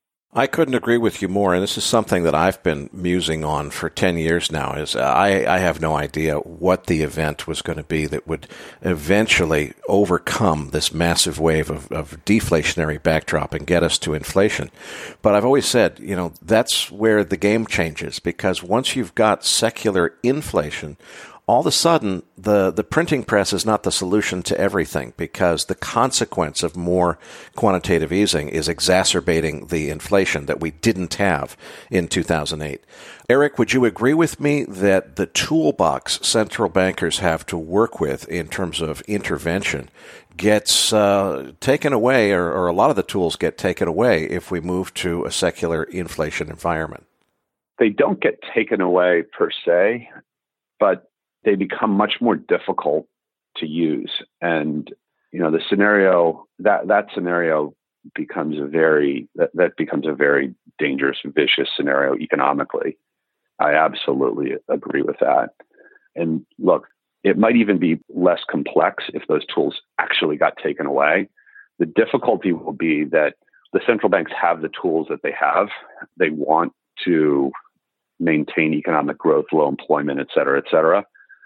I couldn't agree with you more, and this is something that I've been musing on for ten years now, is I, I have no idea what the event was going to be that would eventually overcome this massive wave of, of deflationary backdrop and get us to inflation. But I've always said, you know, that's where the game changes, because once you've got secular inflation, all of a sudden, the, the printing press is not the solution to everything, because the consequence of more quantitative easing is exacerbating the inflation that we didn't have in two thousand eight. Eric, would you agree with me that the toolbox central bankers have to work with in terms of intervention gets uh, taken away, or, or a lot of the tools get taken away if we move to a secular inflation environment? They don't get taken away per se, but they become much more difficult to use. And, you know, the scenario, that, that scenario becomes a very, that, that becomes a very dangerous, vicious scenario economically. I absolutely agree with that. And look, it might even be less complex if those tools actually got taken away. The difficulty will be that the central banks have the tools that they have. They want to maintain economic growth, low employment, et cetera, et cetera.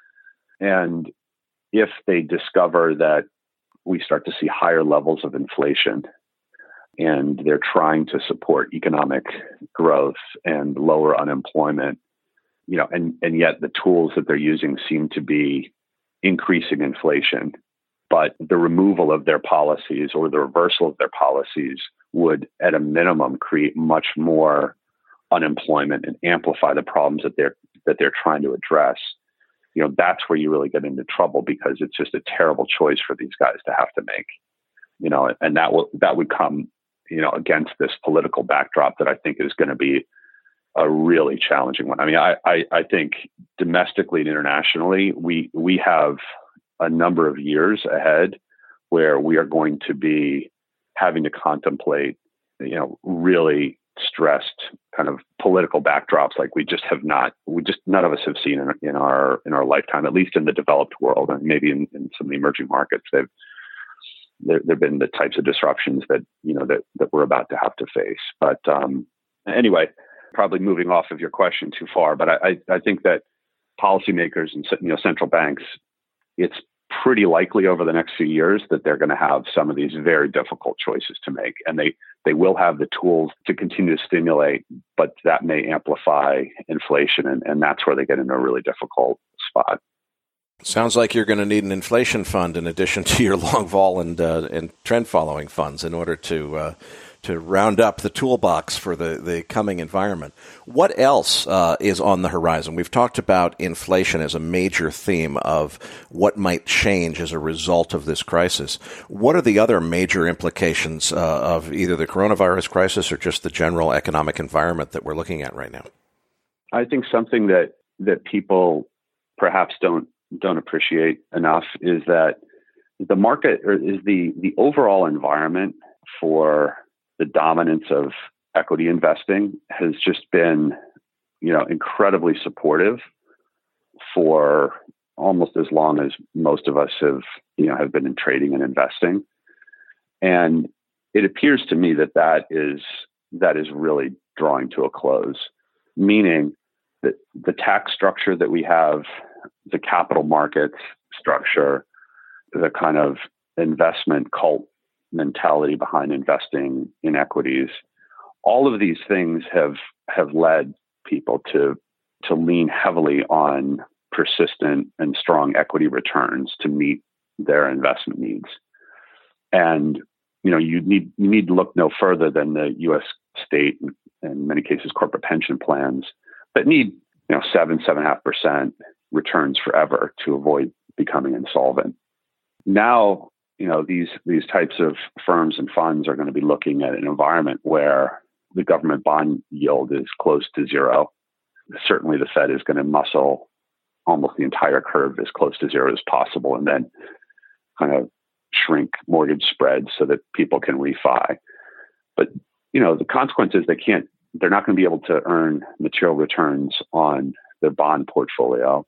And if they discover that we start to see higher levels of inflation and they're trying to support economic growth and lower unemployment, you know, and, and yet the tools that they're using seem to be increasing inflation, but the removal of their policies or the reversal of their policies would, at a minimum, create much more unemployment and amplify the problems that they're that they're trying to address. You know, that's where you really get into trouble, because it's just a terrible choice for these guys to have to make, you know, and that will, that would come, you know, against this political backdrop that I think is going to be a really challenging one. I mean, I, I, I think domestically and internationally, we, we have a number of years ahead where we are going to be having to contemplate, you know, really stressed kind of political backdrops like we just have not, we just, none of us have seen in, in our, in our lifetime, at least in the developed world, and maybe in, in some of the emerging markets. They've, there have been the types of disruptions that, you know, that, that we're about to have to face. But um, anyway, probably moving off of your question too far, but I, I think that policymakers and, you know, central banks, it's pretty likely over the next few years that they're going to have some of these very difficult choices to make. And they, they will have the tools to continue to stimulate, but that may amplify inflation. And, and that's where they get into a really difficult spot. Sounds like you're going to need an inflation fund in addition to your long vol and uh, and trend following funds in order to uh, to round up the toolbox for the, the coming environment. What else uh, is on the horizon? We've talked about inflation as a major theme of what might change as a result of this crisis. What are the other major implications uh, of either the coronavirus crisis or just the general economic environment that we're looking at right now? I think something that, that people perhaps don't don't appreciate enough is that the market or is the the overall environment for the dominance of equity investing has just been, you know, incredibly supportive for almost as long as most of us have, you know, have been in trading and investing. And it appears to me that that is that is really drawing to a close, meaning that the tax structure that we have, the capital markets structure, the kind of investment cult mentality behind investing in equities, all of these things have have led people to to lean heavily on persistent and strong equity returns to meet their investment needs. And you know, you need you need to look no further than the U S state and in many cases corporate pension plans that need, you know, seven, seven and a half percent returns forever to avoid becoming insolvent. Now, you know, these these types of firms and funds are going to be looking at an environment where the government bond yield is close to zero. Certainly the Fed is going to muscle almost the entire curve as close to zero as possible and then kind of shrink mortgage spreads so that people can refi. But, you know, the consequence is they can't, they're not going to be able to earn material returns on their bond portfolio.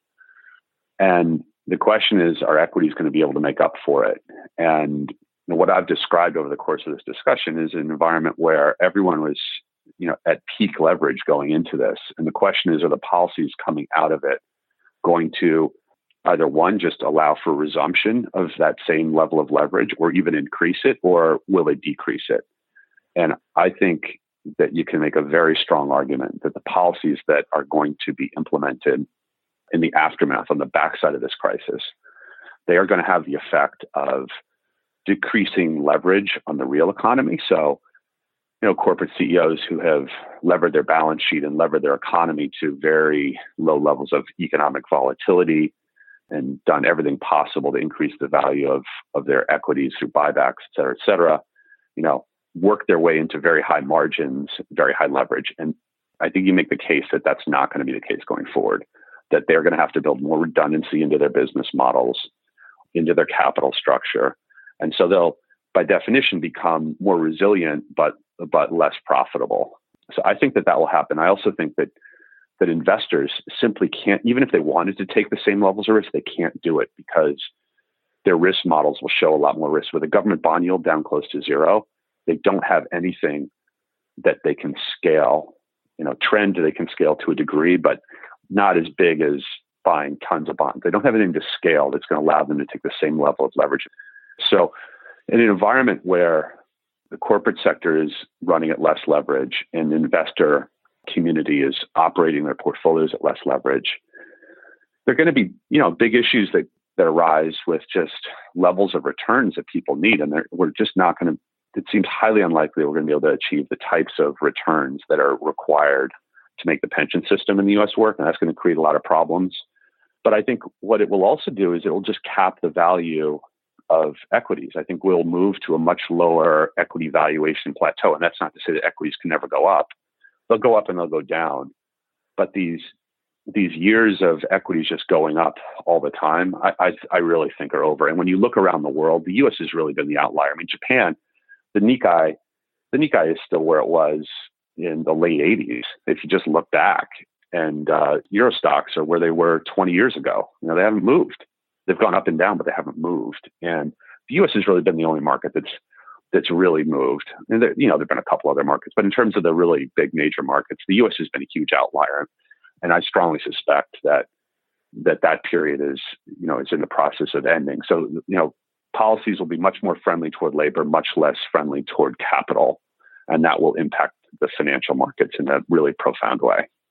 And the question is, are equities going to be able to make up for it? And you know, what I've described over the course of this discussion is an environment where everyone was, you know, at peak leverage going into this. And the question is, are the policies coming out of it going to either one, just allow for resumption of that same level of leverage or even increase it, or will it decrease it? And I think that you can make a very strong argument that the policies that are going to be implemented in the aftermath on the backside of this crisis, they are going to have the effect of decreasing leverage on the real economy. So, you know, corporate C E Os who have levered their balance sheet and levered their economy to very low levels of economic volatility and done everything possible to increase the value of, of their equities through buybacks, et cetera, et cetera, you know, work their way into very high margins, very high leverage. And I think you make the case that that's not going to be the case going forward, that they're going to have to build more redundancy into their business models, into their capital structure. And so they'll, by definition, become more resilient, but but less profitable. So I think that that will happen. I also think that that investors simply can't, even if they wanted to take the same levels of risk, they can't do it because their risk models will show a lot more risk. With a government bond yield down close to zero, they don't have anything that they can scale. You know, trend they can scale to a degree, but not as big as buying tons of bonds. They don't have anything to scale that's going to allow them to take the same level of leverage. So in an environment where the corporate sector is running at less leverage and the investor community is operating their portfolios at less leverage, there are going to be, you know, big issues that, that arise with just levels of returns that people need. And we're just not going to, it seems highly unlikely we're going to be able to achieve the types of returns that are required to make the pension system in the U S work. And that's going to create a lot of problems. But I think what it will also do is it will just cap the value of equities. I think we'll move to a much lower equity valuation plateau. And that's not to say that equities can never go up. They'll go up and they'll go down. But these these years of equities just going up all the time, I, I, I really think are over. And when you look around the world, the U S has really been the outlier. I mean, Japan, the Nikkei, the Nikkei is still where it was in the late eighties. If you just look back, and uh, Euro stocks are where they were twenty years ago. You know, they haven't moved. They've gone up and down, but they haven't moved. And the U S has really been the only market that's that's really moved. And there, you know, there've been a couple other markets, but in terms of the really big major markets, the U S has been a huge outlier. And I strongly suspect that that that period is, you know, is in the process of ending. So, you know, policies will be much more friendly toward labor, much less friendly toward capital, and that will impact the financial markets in a really profound way.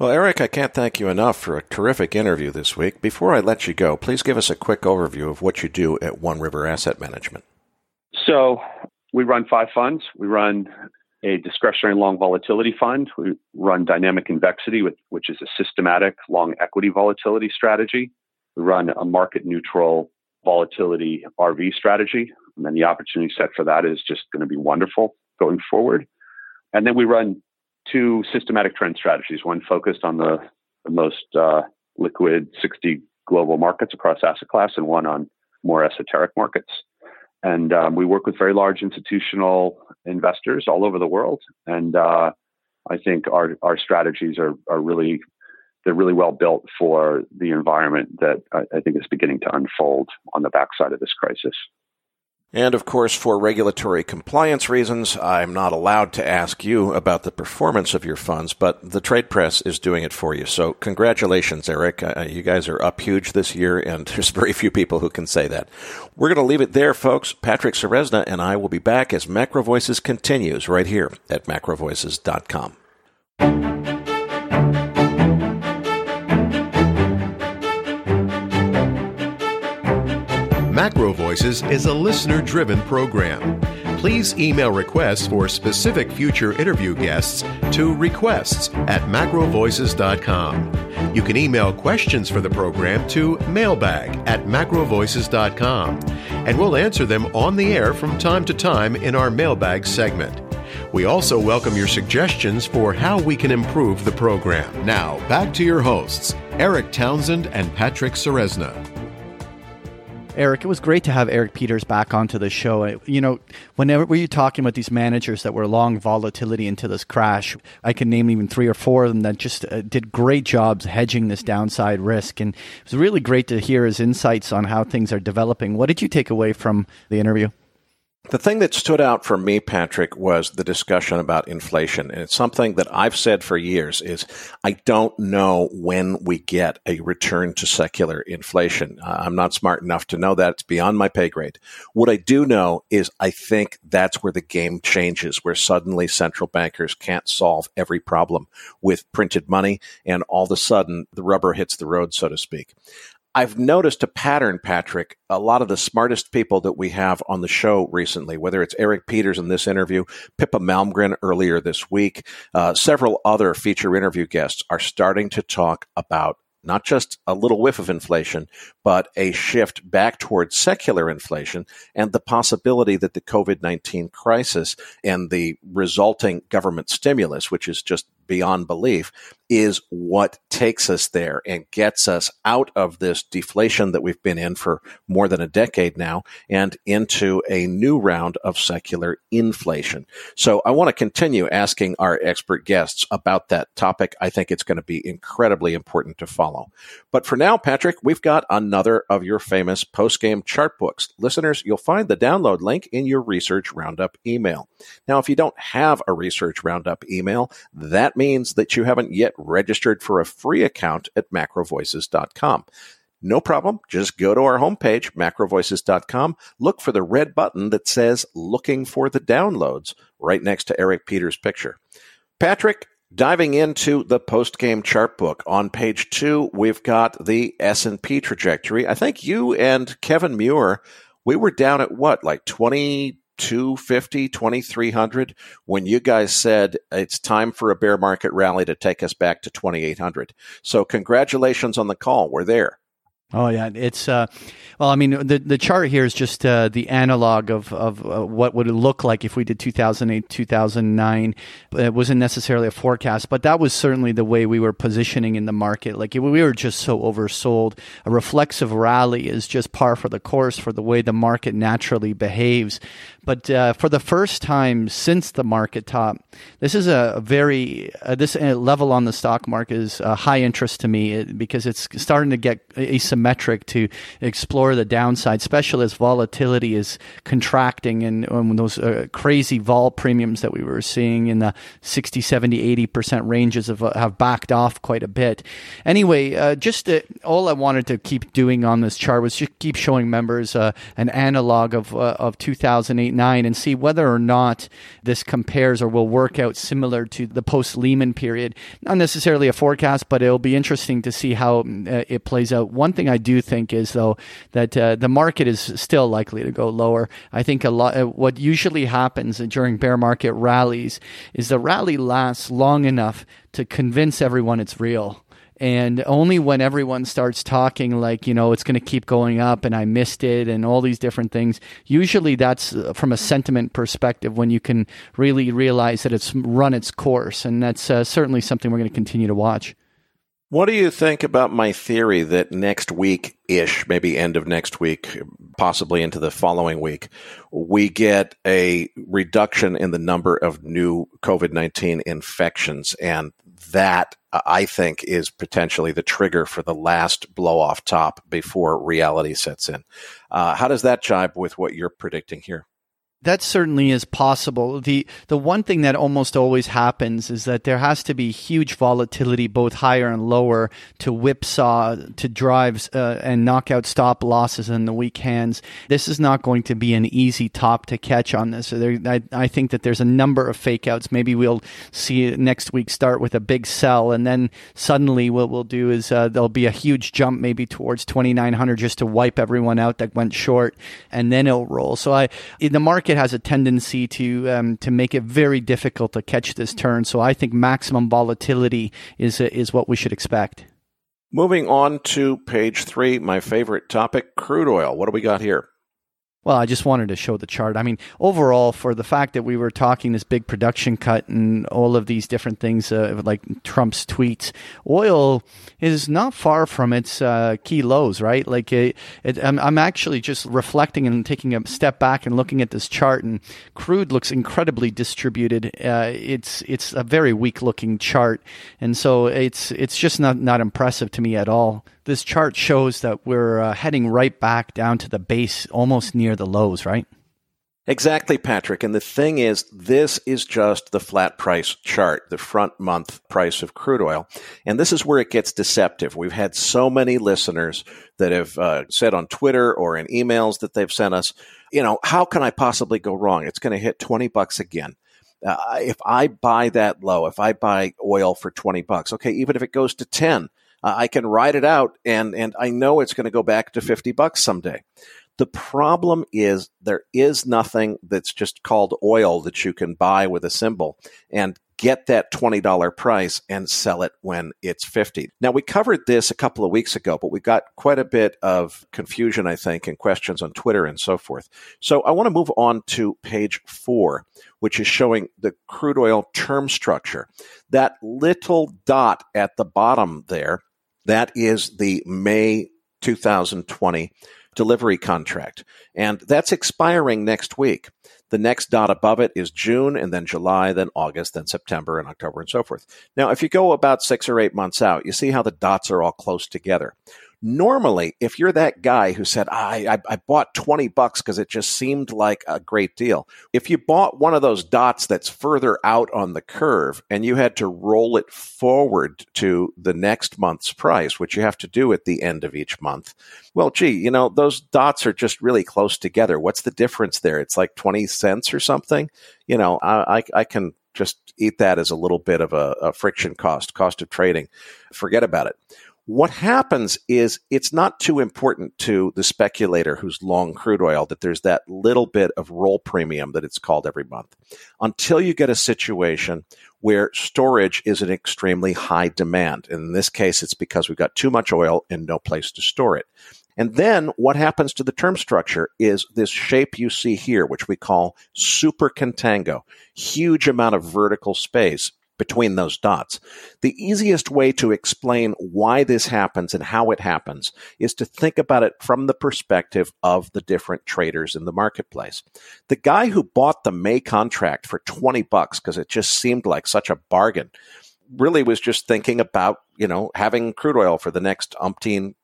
Well, Eric, I can't thank you enough for a terrific interview this week. Before I let you go, please give us a quick overview of what you do at One River Asset Management. So we run five funds. We run a discretionary long volatility fund. We run dynamic convexity, which is a systematic long equity volatility strategy. We run a market neutral volatility R V strategy. And then the opportunity set for that is just going to be wonderful going forward. And then we run two systematic trend strategies, one focused on the, the most uh, liquid sixty global markets across asset class, and one on more esoteric markets. And um, we work with very large institutional investors all over the world. And uh, I think our, our strategies are, are really, they're really well built for the environment that I, I think is beginning to unfold on the backside of this crisis. And, of course, for regulatory compliance reasons, I'm not allowed to ask you about the performance of your funds, but the trade press is doing it for you. So congratulations, Eric. Uh, you guys are up huge this year, and there's very few people who can say that. We're going to leave it there, folks. Patrick Ceresna and I will be back as Macro Voices continues right here at macro voices dot com. Macro Voices is a listener-driven program. Please email requests for specific future interview guests to requests at macro voices dot com. You can email questions for the program to mailbag at macro voices dot com, and we'll answer them on the air from time to time in our mailbag segment. We also welcome your suggestions for how we can improve the program. Now, back to your hosts, Eric Townsend and Patrick Ceresna. Eric, it was great to have Eric Peters back onto the show. You know, whenever we were talking about these managers that were long volatility into this crash, I can name even three or four of them that just uh, did great jobs hedging this downside risk. And it was really great to hear his insights on how things are developing. What did you take away from the interview? The thing that stood out for me, Patrick, was the discussion about inflation. And it's something that I've said for years is I don't know when we get a return to secular inflation. Uh, I'm not smart enough to know that. It's beyond my pay grade. What I do know is I think that's where the game changes, where suddenly central bankers can't solve every problem with printed money, and all of a sudden the rubber hits the road, so to speak. I've noticed a pattern, Patrick. A lot of the smartest people that we have on the show recently, whether it's Eric Peters in this interview, Pippa Malmgren earlier this week, uh, several other feature interview guests are starting to talk about not just a little whiff of inflation, but a shift back towards secular inflation and the possibility that the COVID nineteen crisis and the resulting government stimulus, which is just beyond belief, is what takes us there and gets us out of this deflation that we've been in for more than a decade now and into a new round of secular inflation. So I want to continue asking our expert guests about that topic. I think it's going to be incredibly important to follow. But for now, Patrick, we've got another of your famous post-game chart books. Listeners, you'll find the download link in your Research Roundup email. Now, if you don't have a Research Roundup email, that means that you haven't yet registered for a free account at macro voices dot com. No problem. Just go to our homepage, macro voices dot com, look for the red button that says Looking for the Downloads right next to Eric Peters' picture. Patrick, diving into the post-game chart book, on page two, we've got the S and P trajectory. I think you and Kevin Muir, we were down at what, like twenty-two fifty, twenty-three hundred, when you guys said it's time for a bear market rally to take us back to twenty-eight hundred. So congratulations on the call. We're there. Oh, yeah. It's, uh, well, I mean, the the chart here is just uh, the analog of, of uh, what would it look like if we did two thousand eight, two thousand nine. It wasn't necessarily a forecast, but that was certainly the way we were positioning in the market. Like, we were just so oversold. A reflexive rally is just par for the course for the way the market naturally behaves. But uh, for the first time since the market top, this is a very, uh, this level on the stock market is uh, high interest to me because it's starting to get asymmetrical metric to explore the downside, especially as volatility is contracting and um, those uh, crazy vol premiums that we were seeing in the sixty, seventy, eighty percent ranges have, uh, have backed off quite a bit. Anyway, uh, just uh, all I wanted to keep doing on this chart was just keep showing members uh, an analog of uh, of two thousand eight nine and see whether or not this compares or will work out similar to the post-Lehman period. Not necessarily a forecast, but it'll be interesting to see how uh, it plays out. One thing I do think is, though, that uh, the market is still likely to go lower. I think a lot. Uh, what usually happens during bear market rallies is the rally lasts long enough to convince everyone it's real. And only when everyone starts talking like, you know, it's going to keep going up and I missed it and all these different things, usually that's uh, from a sentiment perspective when you can really realize that it's run its course. And that's uh, certainly something we're going to continue to watch. What do you think about my theory that next week-ish, maybe end of next week, possibly into the following week, we get a reduction in the number of new COVID nineteen infections, and that, I think, is potentially the trigger for the last blow-off top before reality sets in. Uh, how does that jibe with what you're predicting here? That certainly is possible. The the one thing that almost always happens is that there has to be huge volatility, both higher and lower, to whipsaw, to drive uh, and knock out stop losses in the weak hands. This is not going to be an easy top to catch on this. So there, I, I think that there's a number of fake outs. Maybe we'll see next week start with a big sell, and then suddenly what we'll do is uh, there'll be a huge jump maybe towards twenty-nine hundred just to wipe everyone out that went short, and then it'll roll. So I, in the market has a tendency to um, to make it very difficult to catch this turn. So I think maximum volatility is uh, is what we should expect. Moving on to page three, my favorite topic, crude oil. What do we got here? Well, I just wanted to show the chart. I mean, overall, for the fact that we were talking this big production cut and all of these different things, uh, like Trump's tweets, oil is not far from its uh, key lows, right? Like, it, it, I'm, I'm actually just reflecting and taking a step back and looking at this chart, and crude looks incredibly distributed. Uh, it's it's a very weak-looking chart, and so it's it's just not, not impressive to me at all. This chart shows that we're uh, heading right back down to the base, almost near the lows, right? Exactly, Patrick. And the thing is, this is just the flat price chart, the front month price of crude oil. And this is where it gets deceptive. We've had so many listeners that have uh, said on Twitter or in emails that they've sent us, you know, how can I possibly go wrong? It's going to hit twenty bucks again. Uh, if I buy that low, if I buy oil for twenty bucks, okay, even if it goes to ten, Uh, I can ride it out, and, and I know it's going to go back to fifty bucks someday. The problem is there is nothing that's just called oil that you can buy with a symbol and get that twenty dollars price and sell it when it's fifty. Now, we covered this a couple of weeks ago, but we got quite a bit of confusion, I think, and questions on Twitter and so forth. So I want to move on to page four, which is showing the crude oil term structure. That little dot at the bottom there, that is the May two thousand twenty delivery contract, and that's expiring next week. The next dot above it is June, and then July, then August, then September, and October, and so forth. Now, if you go about six or eight months out, you see how the dots are all close together. Normally, if you're that guy who said, I, I, I bought twenty bucks because it just seemed like a great deal, if you bought one of those dots that's further out on the curve and you had to roll it forward to the next month's price, which you have to do at the end of each month, well, gee, you know, those dots are just really close together. What's the difference there? It's like twenty cents or something. You know, I, I, I can just eat that as a little bit of a, a friction cost, cost of trading. Forget about it. What happens is it's not too important to the speculator who's long crude oil that there's that little bit of roll premium that it's called every month until you get a situation where storage is an extremely high demand. And in this case, it's because we've got too much oil and no place to store it. And then what happens to the term structure is this shape you see here, which we call super contango, huge amount of vertical space between those dots. The easiest way to explain why this happens and how it happens is to think about it from the perspective of the different traders in the marketplace. The guy who bought the May contract for twenty bucks because it just seemed like such a bargain really was just thinking about, you know, having crude oil for the next umpteen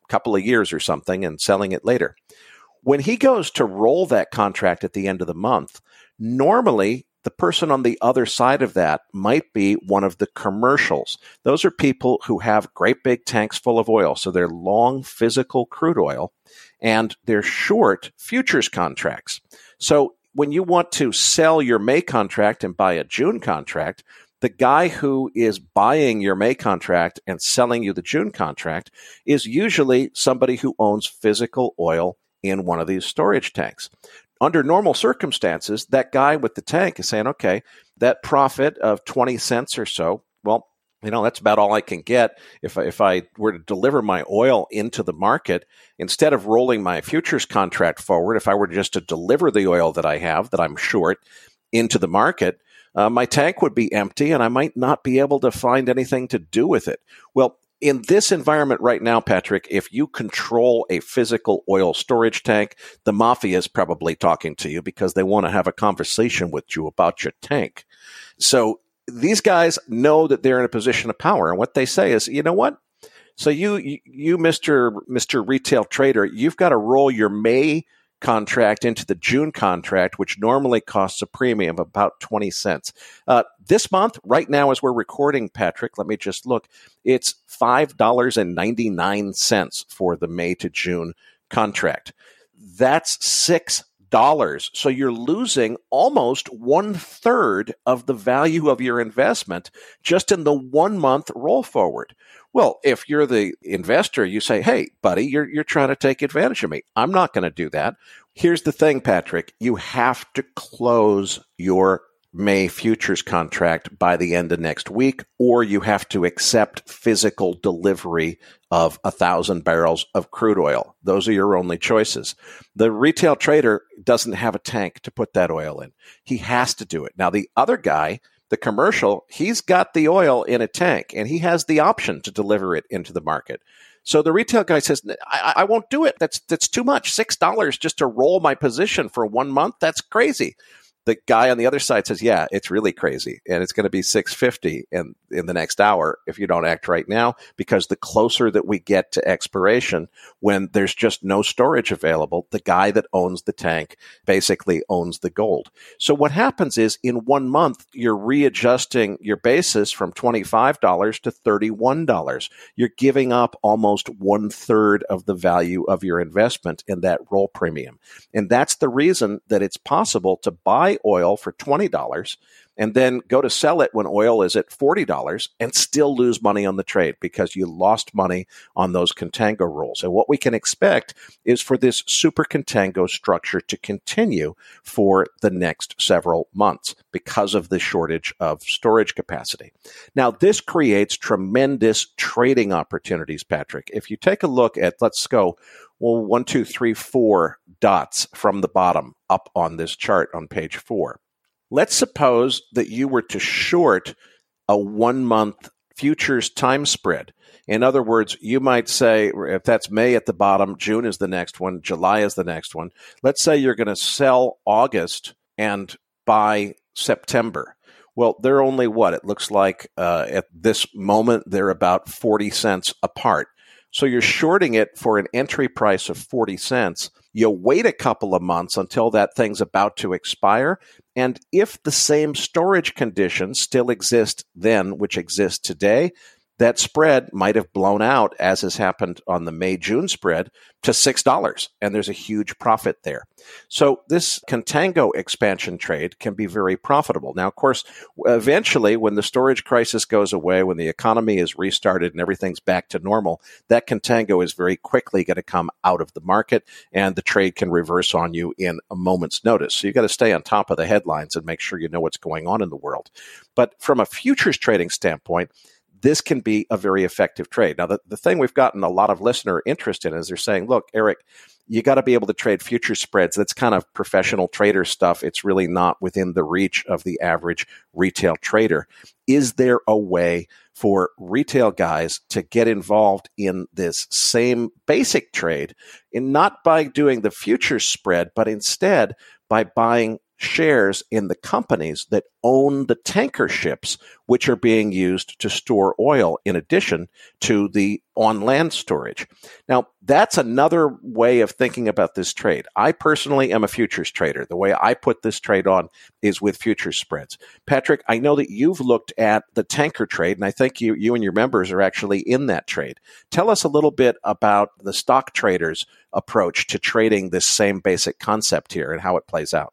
couple of years or something and selling it later. When he goes to roll that contract at the end of the month, normally the person on the other side of that might be one of the commercials. Those are people who have great big tanks full of oil. So they're long physical crude oil and they're short futures contracts. So when you want to sell your May contract and buy a June contract, the guy who is buying your May contract and selling you the June contract is usually somebody who owns physical oil in one of these storage tanks. Under normal circumstances, that guy with the tank is saying, okay, that profit of twenty cents or so, well, you know, that's about all I can get if I, if I were to deliver my oil into the market. Instead of rolling my futures contract forward, if I were just to deliver the oil that I have, that I'm short, into the market, uh, my tank would be empty and I might not be able to find anything to do with it. Well, in this environment right now, Patrick, if you control a physical oil storage tank, the mafia is probably talking to you because they want to have a conversation with you about your tank. So these guys know that they're in a position of power. And what they say is, you know what? So you, you, you Mister Mister Retail Trader, you've got to roll your May contract into the June contract, which normally costs a premium of about twenty cents. Uh, this month, right now, as we're recording, Patrick, let me just look. It's five dollars and ninety-nine cents for the May to June contract. That's six dollars. So you're losing almost one third of the value of your investment just in the one month roll forward. Well, if you're the investor, you say, hey, buddy, you're you're trying to take advantage of me. I'm not going to do that. Here's the thing, Patrick. You have to close your May futures contract by the end of next week, or you have to accept physical delivery of a thousand barrels of crude oil. Those are your only choices. The retail trader doesn't have a tank to put that oil in. He has to do it. Now, the other guy, the commercial, he's got the oil in a tank and he has the option to deliver it into the market. So the retail guy says, I, I won't do it. That's that's too much. six dollars just to roll my position for one month. That's crazy. The guy on the other side says, yeah, it's really crazy. And it's going to be six fifty in, in the next hour if you don't act right now, because the closer that we get to expiration, when there's just no storage available, the guy that owns the tank basically owns the gold. So what happens is in one month, you're readjusting your basis from twenty-five dollars to thirty-one dollars. You're giving up almost one third of the value of your investment in that roll premium. And that's the reason that it's possible to buy oil for twenty dollars and then go to sell it when oil is at forty dollars and still lose money on the trade because you lost money on those contango rolls. And what we can expect is for this super contango structure to continue for the next several months because of the shortage of storage capacity. Now, this creates tremendous trading opportunities, Patrick. If you take a look at, let's go, well, one, two, three, four dots from the bottom up on this chart on page four. Let's suppose that you were to short a one-month futures time spread. In other words, you might say, if that's May at the bottom, June is the next one, July is the next one. Let's say you're going to sell August and buy September. Well, they're only what? It looks like uh, at this moment, they're about forty cents apart. So you're shorting it for an entry price of forty cents. You wait a couple of months until that thing's about to expire. And if the same storage conditions still exist then, which exist today, that spread might have blown out, as has happened on the May-June spread, to six dollars, and there's a huge profit there. So this contango expansion trade can be very profitable. Now, of course, eventually, when the storage crisis goes away, when the economy is restarted and everything's back to normal, that contango is very quickly going to come out of the market, and the trade can reverse on you in a moment's notice. So you've got to stay on top of the headlines and make sure you know what's going on in the world. But from a futures trading standpoint, this can be a very effective trade. Now, the, the thing we've gotten a lot of listener interest in is they're saying, look, Eric, you got to be able to trade future spreads. That's kind of professional trader stuff. It's really not within the reach of the average retail trader. Is there a way for retail guys to get involved in this same basic trade, and not by doing the future spread, but instead by buying shares in the companies that own the tanker ships, which are being used to store oil in addition to the on-land storage. Now, that's another way of thinking about this trade. I personally am a futures trader. The way I put this trade on is with futures spreads. Patrick, I know that you've looked at the tanker trade, and I think you, you and your members are actually in that trade. Tell us a little bit about the stock traders' approach to trading this same basic concept here and how it plays out.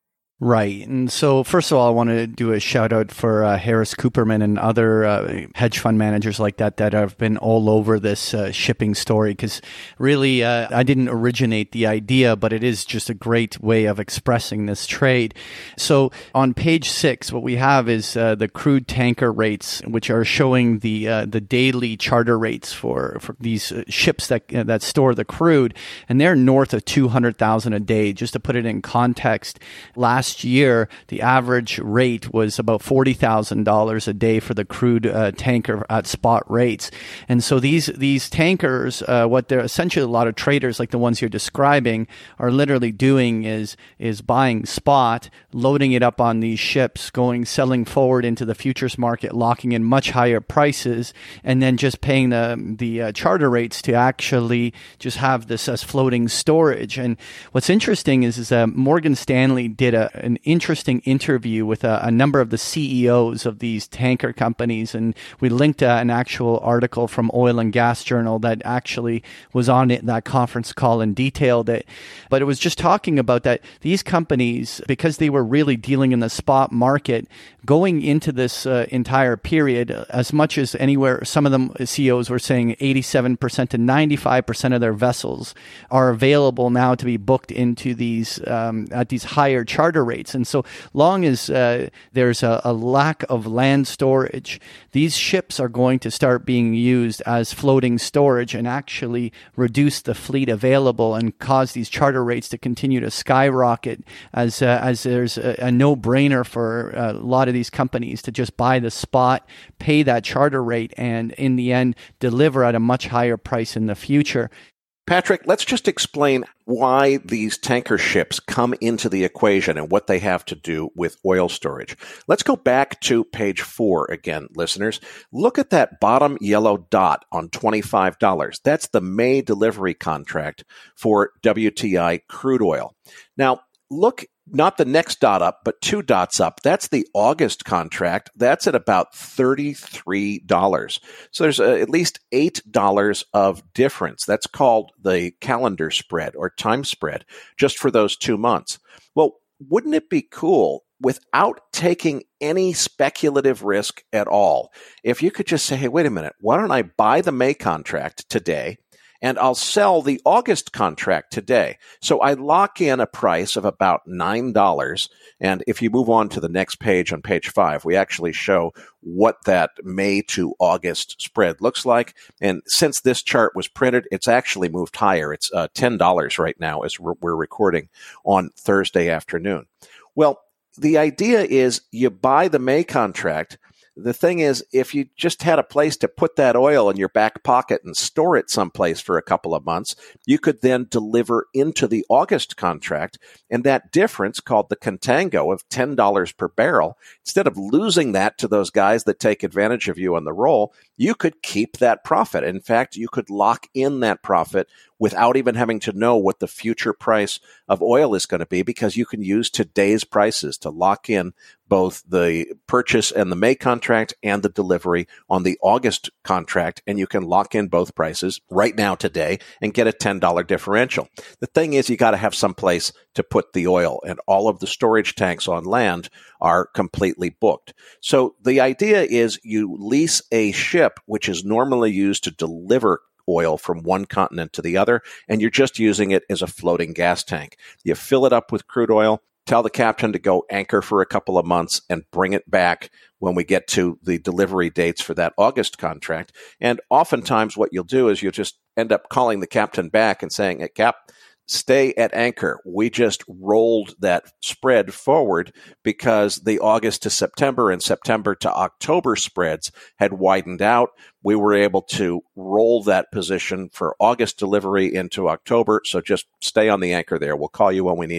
Right. And so, first of all, I want to do a shout out for uh, Harris Cooperman and other uh, hedge fund managers like that that have been all over this uh, shipping story, because really, uh, I didn't originate the idea, but it is just a great way of expressing this trade. So, on page six, what we have is uh, the crude tanker rates, which are showing the uh, the daily charter rates for, for these uh, ships that uh, that store the crude, and they're north of two hundred thousand a day. Just to put it in context, last year, the average rate was about forty thousand dollars a day for the crude uh, tanker at spot rates. And so these these tankers, uh, what they're essentially, a lot of traders like the ones you're describing are literally doing is is buying spot, loading it up on these ships, going, selling forward into the futures market, locking in much higher prices, and then just paying the, the uh, charter rates to actually just have this as floating storage. And what's interesting is, is that Morgan Stanley did a an interesting interview with a, a number of the C E Os of these tanker companies, and we linked uh, an actual article from Oil and Gas Journal that actually was on it, that conference call, and detailed it. But it was just talking about that these companies, because they were really dealing in the spot market, going into this uh, entire period, as much as anywhere, some of them C E Os were saying eighty-seven percent to ninety-five percent of their vessels are available now to be booked into these um, at these higher charter rates. And so long as uh, there's a, a lack of land storage, these ships are going to start being used as floating storage and actually reduce the fleet available and cause these charter rates to continue to skyrocket, as uh, as there's a, a no-brainer for a lot of these companies to just buy the spot, pay that charter rate, and in the end deliver at a much higher price in the future. Patrick, let's just explain why these tanker ships come into the equation and what they have to do with oil storage. Let's go back to page four again, listeners. Look at that bottom yellow dot on twenty-five dollars. That's the May delivery contract for W T I crude oil. Now, look, not the next dot up, but two dots up. That's the August contract. That's at about thirty-three dollars. So there's uh, at least eight dollars of difference. That's called the calendar spread or time spread just for those two months. Well, wouldn't it be cool, without taking any speculative risk at all, if you could just say, hey, wait a minute, why don't I buy the May contract today, and I'll sell the August contract today. So I lock in a price of about nine dollars. And if you move on to the next page, on page five, we actually show what that May to August spread looks like. And since this chart was printed, it's actually moved higher. It's uh, ten dollars right now as we're recording on Thursday afternoon. Well, the idea is you buy the May contract. The thing is, if you just had a place to put that oil in your back pocket and store it someplace for a couple of months, you could then deliver into the August contract. And that difference, called the contango of ten dollars per barrel, instead of losing that to those guys that take advantage of you on the roll, you could keep that profit. In fact, you could lock in that profit without even having to know what the future price of oil is going to be, because you can use today's prices to lock in both the purchase and the May contract and the delivery on the August contract, and you can lock in both prices right now today and get a ten dollars differential. The thing is, you got to have some place to put the oil, and all of the storage tanks on land are completely booked. So the idea is you lease a ship, which is normally used to deliver oil from one continent to the other, and you're just using it as a floating gas tank. You fill it up with crude oil, tell the captain to go anchor for a couple of months, and bring it back when we get to the delivery dates for that August contract. And oftentimes what you'll do is you'll just end up calling the captain back and saying, hey, Cap, stay at anchor. We just rolled that spread forward because the August to September and September to October spreads had widened out. We were able to roll that position for August delivery into October. So just stay on the anchor there. We'll call you when we need you.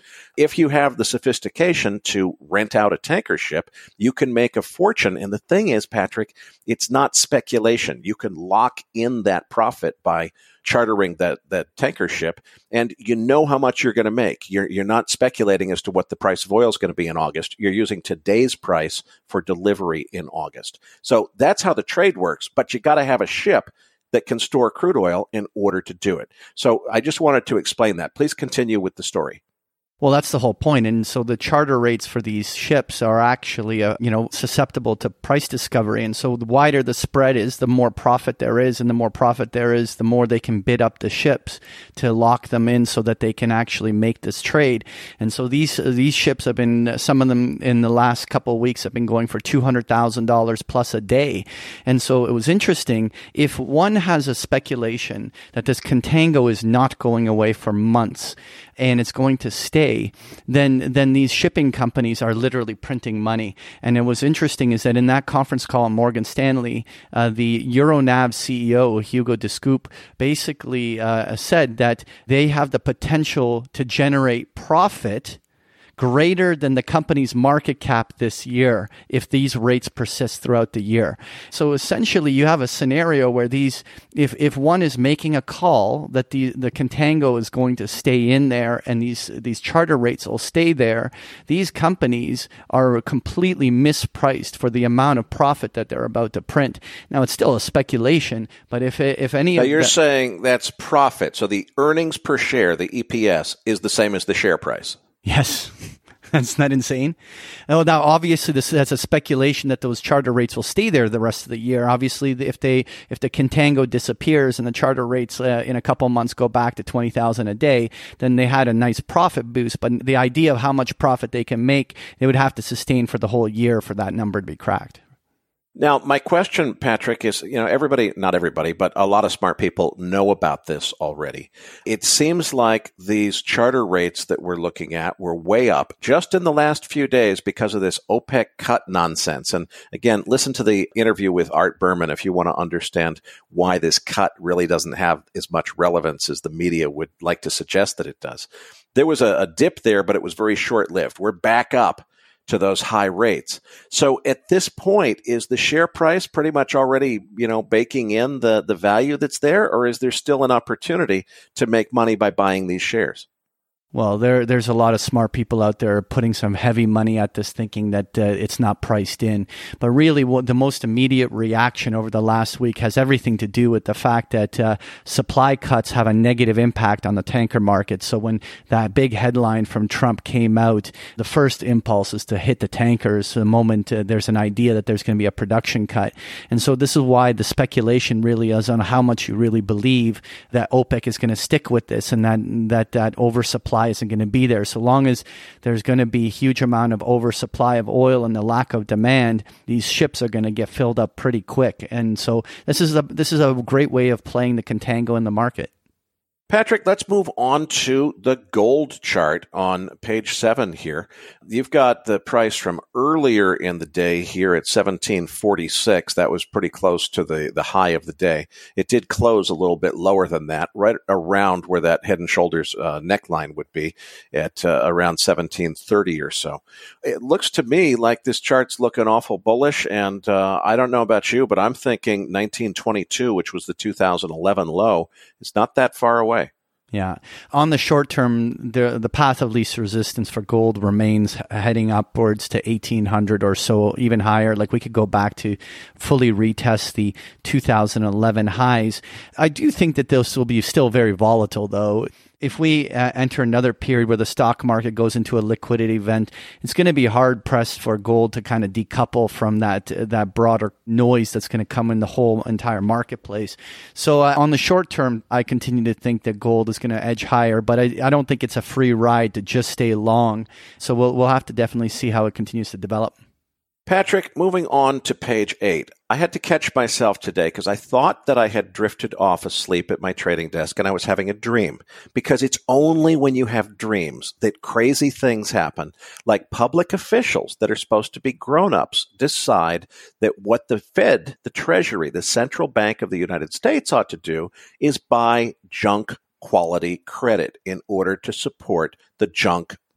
If you have the sophistication to rent out a tanker ship, you can make a fortune. And the thing is, Patrick, it's not speculation. You can lock in that profit by chartering that, that tanker ship, and you know how much you're going to make. You're, you're not speculating as to what the price of oil is going to be in August. You're using today's price for delivery in August. So that's how the trade works, but you got to have a ship that can store crude oil in order to do it. So I just wanted to explain that. Please continue with the story. Well, that's the whole point. And so the charter rates for these ships are actually, uh, you know, susceptible to price discovery. And so the wider the spread is, the more profit there is. And the more profit there is, the more they can bid up the ships to lock them in so that they can actually make this trade. And so these uh, these ships have been, some of them in the last couple of weeks have been going for two hundred thousand dollars plus a day. And so it was interesting. If one has a speculation that this contango is not going away for months and it's going to stay, then then these shipping companies are literally printing money. And it was interesting is that in that conference call at Morgan Stanley, uh, the Euronav C E O, Hugo de Scoop, basically uh, said that they have the potential to generate profit greater than the company's market cap this year if these rates persist throughout the year. So essentially you have a scenario where these, if, if one is making a call that the, the contango is going to stay in there and these, these charter rates will stay there, these companies are completely mispriced for the amount of profit that they're about to print. Now it's still a speculation, but if, if any now of you're the, saying that's profit. So the earnings per share, the E P S, is the same as the share price. Yes. That's not insane. Oh, now, obviously, this that's a speculation that those charter rates will stay there the rest of the year. Obviously, if they if the contango disappears and the charter rates uh, in a couple of months go back to twenty thousand a day, then they had a nice profit boost. But the idea of how much profit they can make, they would have to sustain for the whole year for that number to be cracked. Now, my question, Patrick, is, you know, everybody, not everybody, but a lot of smart people know about this already. It seems like these charter rates that we're looking at were way up just in the last few days because of this OPEC cut nonsense. And again, listen to the interview with Art Berman if you want to understand why this cut really doesn't have as much relevance as the media would like to suggest that it does. There was a, a dip there, but it was very short-lived. We're back up to those high rates. So at this point, is the share price pretty much already, you know, baking in the, the value that's there, or is there still an opportunity to make money by buying these shares? Well, there there's a lot of smart people out there putting some heavy money at this, thinking that uh, it's not priced in. But really, what the most immediate reaction over the last week has everything to do with the fact that uh, supply cuts have a negative impact on the tanker market. So when that big headline from Trump came out, the first impulse is to hit the tankers the moment uh, there's an idea that there's going to be a production cut. And so this is why the speculation really is on how much you really believe that OPEC is going to stick with this and that that, that oversupply isn't going to be there. So long as there's going to be a huge amount of oversupply of oil and the lack of demand, these ships are going to get filled up pretty quick. And so this is a this is a great way of playing the contango in the market. Patrick, let's move on to the gold chart on page seven here. You've got the price from earlier in the day here at seventeen forty-six. That was pretty close to the, the high of the day. It did close a little bit lower than that, right around where that head and shoulders uh, neckline would be at uh, around seventeen thirty or so. It looks to me like this chart's looking awful bullish, and uh, I don't know about you, but I'm thinking nineteen twenty-two, which was the two thousand eleven low, is not that far away. Yeah. On the short term, the the path of least resistance for gold remains heading upwards to eighteen hundred or so, even higher. Like we could go back to fully retest the two thousand eleven highs. I do think that this will be still very volatile, though. If we uh, enter another period where the stock market goes into a liquidity event, it's going to be hard pressed for gold to kind of decouple from that uh, that broader noise that's going to come in the whole entire marketplace. So uh, on the short term, I continue to think that gold is going to edge higher, but I, I don't think it's a free ride to just stay long. So we'll we'll have to definitely see how it continues to develop. Patrick, moving on to page eight. I had to catch myself today because I thought that I had drifted off asleep at my trading desk and I was having a dream, because it's only when you have dreams that crazy things happen, like public officials that are supposed to be grown-ups decide that what the Fed, the Treasury, the Central Bank of the United States ought to do is buy junk quality credit in order to support the junk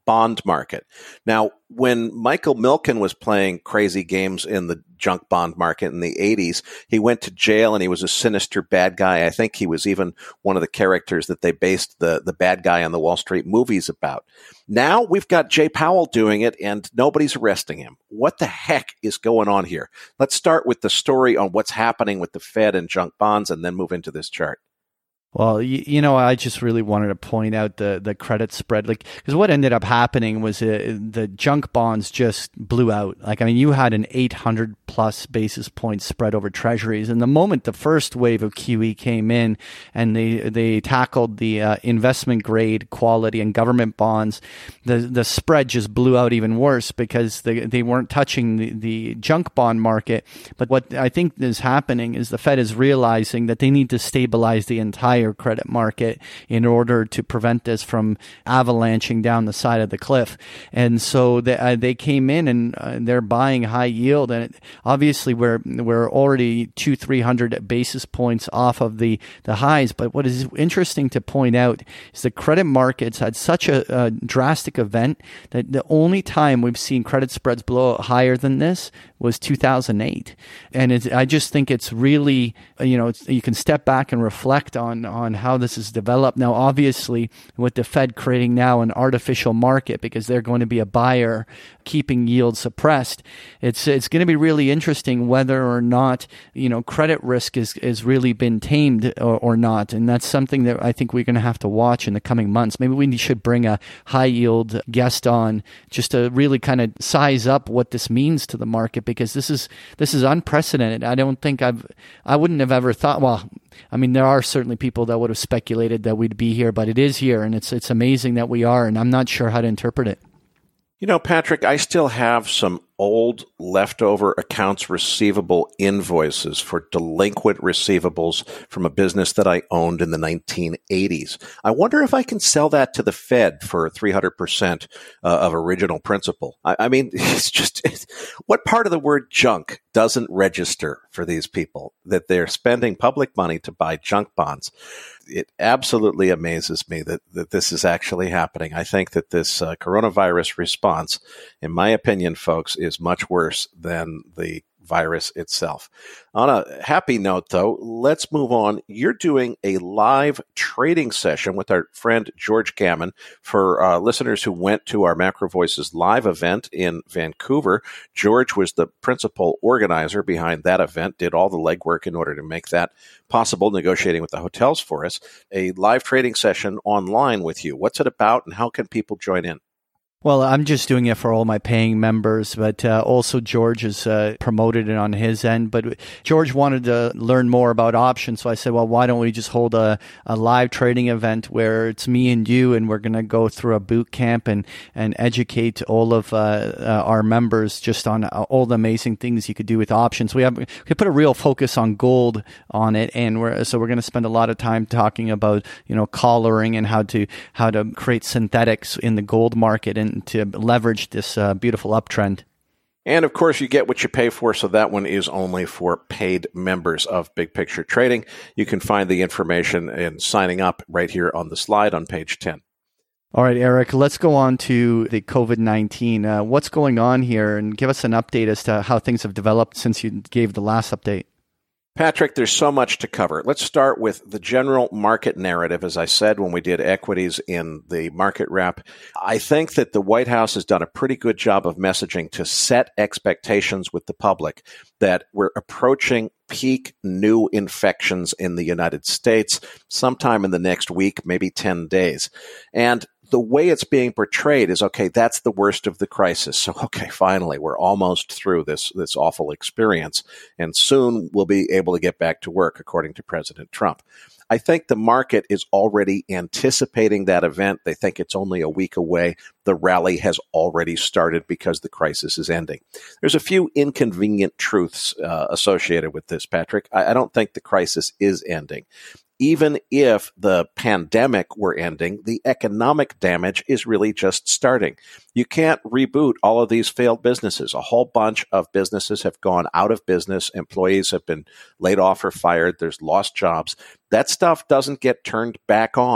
bond market. Now, when Michael Milken was playing crazy games in the junk bond market in the eighties, he went to jail and he was a sinister bad guy. I think he was even one of the characters that they based the, the bad guy on the Wall Street movies about. Now we've got Jay Powell doing it and nobody's arresting him. What the heck is going on here? Let's start with the story on what's happening with the Fed and junk bonds and then move into this chart. Well, you, you know, I just really wanted to point out the, the credit spread, like, because what ended up happening was uh, the junk bonds just blew out. Like, I mean, you had an eight hundred plus basis point spread over treasuries. And the moment the first wave of Q E came in and they they tackled the uh, investment grade quality and government bonds, the the spread just blew out even worse because they, they weren't touching the, the junk bond market. But what I think is happening is the Fed is realizing that they need to stabilize the entire credit market in order to prevent this from avalanching down the side of the cliff. And so they, uh, they came in and uh, they're buying high yield. And it, obviously we're we're already two, three hundred basis points off of the, the highs. But what is interesting to point out is the credit markets had such a, a drastic event that the only time we've seen credit spreads blow higher than this was two thousand eight. And it's, I just think it's really, you know, it's, you can step back and reflect on on how this is developed. Now, obviously, with the Fed creating now an artificial market because they're going to be a buyer, keeping yields suppressed, it's it's going to be really interesting whether or not, you know, credit risk is, is really been tamed or, or not. And that's something that I think we're going to have to watch in the coming months. Maybe we should bring a high yield guest on just to really kind of size up what this means to the market, because this is this is unprecedented. I don't think I've I wouldn't have ever thought, well, I mean, there are certainly people that would have speculated that we'd be here, but it is here, and it's it's amazing that we are, and I'm not sure how to interpret it. You know, Patrick, I still have some old leftover accounts receivable invoices for delinquent receivables from a business that I owned in the nineteen eighties. I wonder if I can sell that to the Fed for three hundred percent uh, of original principal. I, I mean, it's just, it's, what part of the word junk doesn't register for these people that they're spending public money to buy junk bonds? It absolutely amazes me that, that this is actually happening. I think that this uh, coronavirus response, in my opinion, folks, is much worse than the virus itself. On a happy note, though, let's move on. You're doing a live trading session with our friend George Gammon. For uh, listeners who went to our Macro Voices live event in Vancouver, George was the principal organizer behind that event, did all the legwork in order to make that possible, negotiating with the hotels for us. A live trading session online with you. What's it about, and how can people join in? Well, I'm just doing it for all my paying members, but uh, also George has uh, promoted it on his end. But George wanted to learn more about options, so I said, well, why don't we just hold a, a live trading event where it's me and you, and we're going to go through a boot camp and, and educate all of uh, uh, our members just on all the amazing things you could do with options. We have we put a real focus on gold on it, and we're so we're going to spend a lot of time talking about, you know, collaring and how to how to create synthetics in the gold market and to leverage this uh, beautiful uptrend. And of course, you get what you pay for, so that one is only for paid members of Big Picture Trading. You can find the information and signing up right here on the slide on page ten. All right, Eric, let's go on to the COVID nineteen. Uh, what's going on here, and give us an update as to how things have developed since you gave the last update. Patrick, there's so much to cover. Let's start with the general market narrative. As I said when we did equities in the market wrap, I think that the White House has done a pretty good job of messaging to set expectations with the public that we're approaching peak new infections in the United States sometime in the next week, maybe ten days. And the way it's being portrayed is, okay, that's the worst of the crisis. So, okay, finally, we're almost through this, this awful experience, and soon we'll be able to get back to work, according to President Trump. I think the market is already anticipating that event. They think it's only a week away. The rally has already started because the crisis is ending. There's a few inconvenient truths uh, associated with this, Patrick. I, I don't think the crisis is ending. Even if the pandemic were ending, the economic damage is really just starting. You can't reboot all of these failed businesses. A whole bunch of businesses have gone out of business. Employees have been laid off or fired. There's lost jobs. That stuff doesn't get turned back on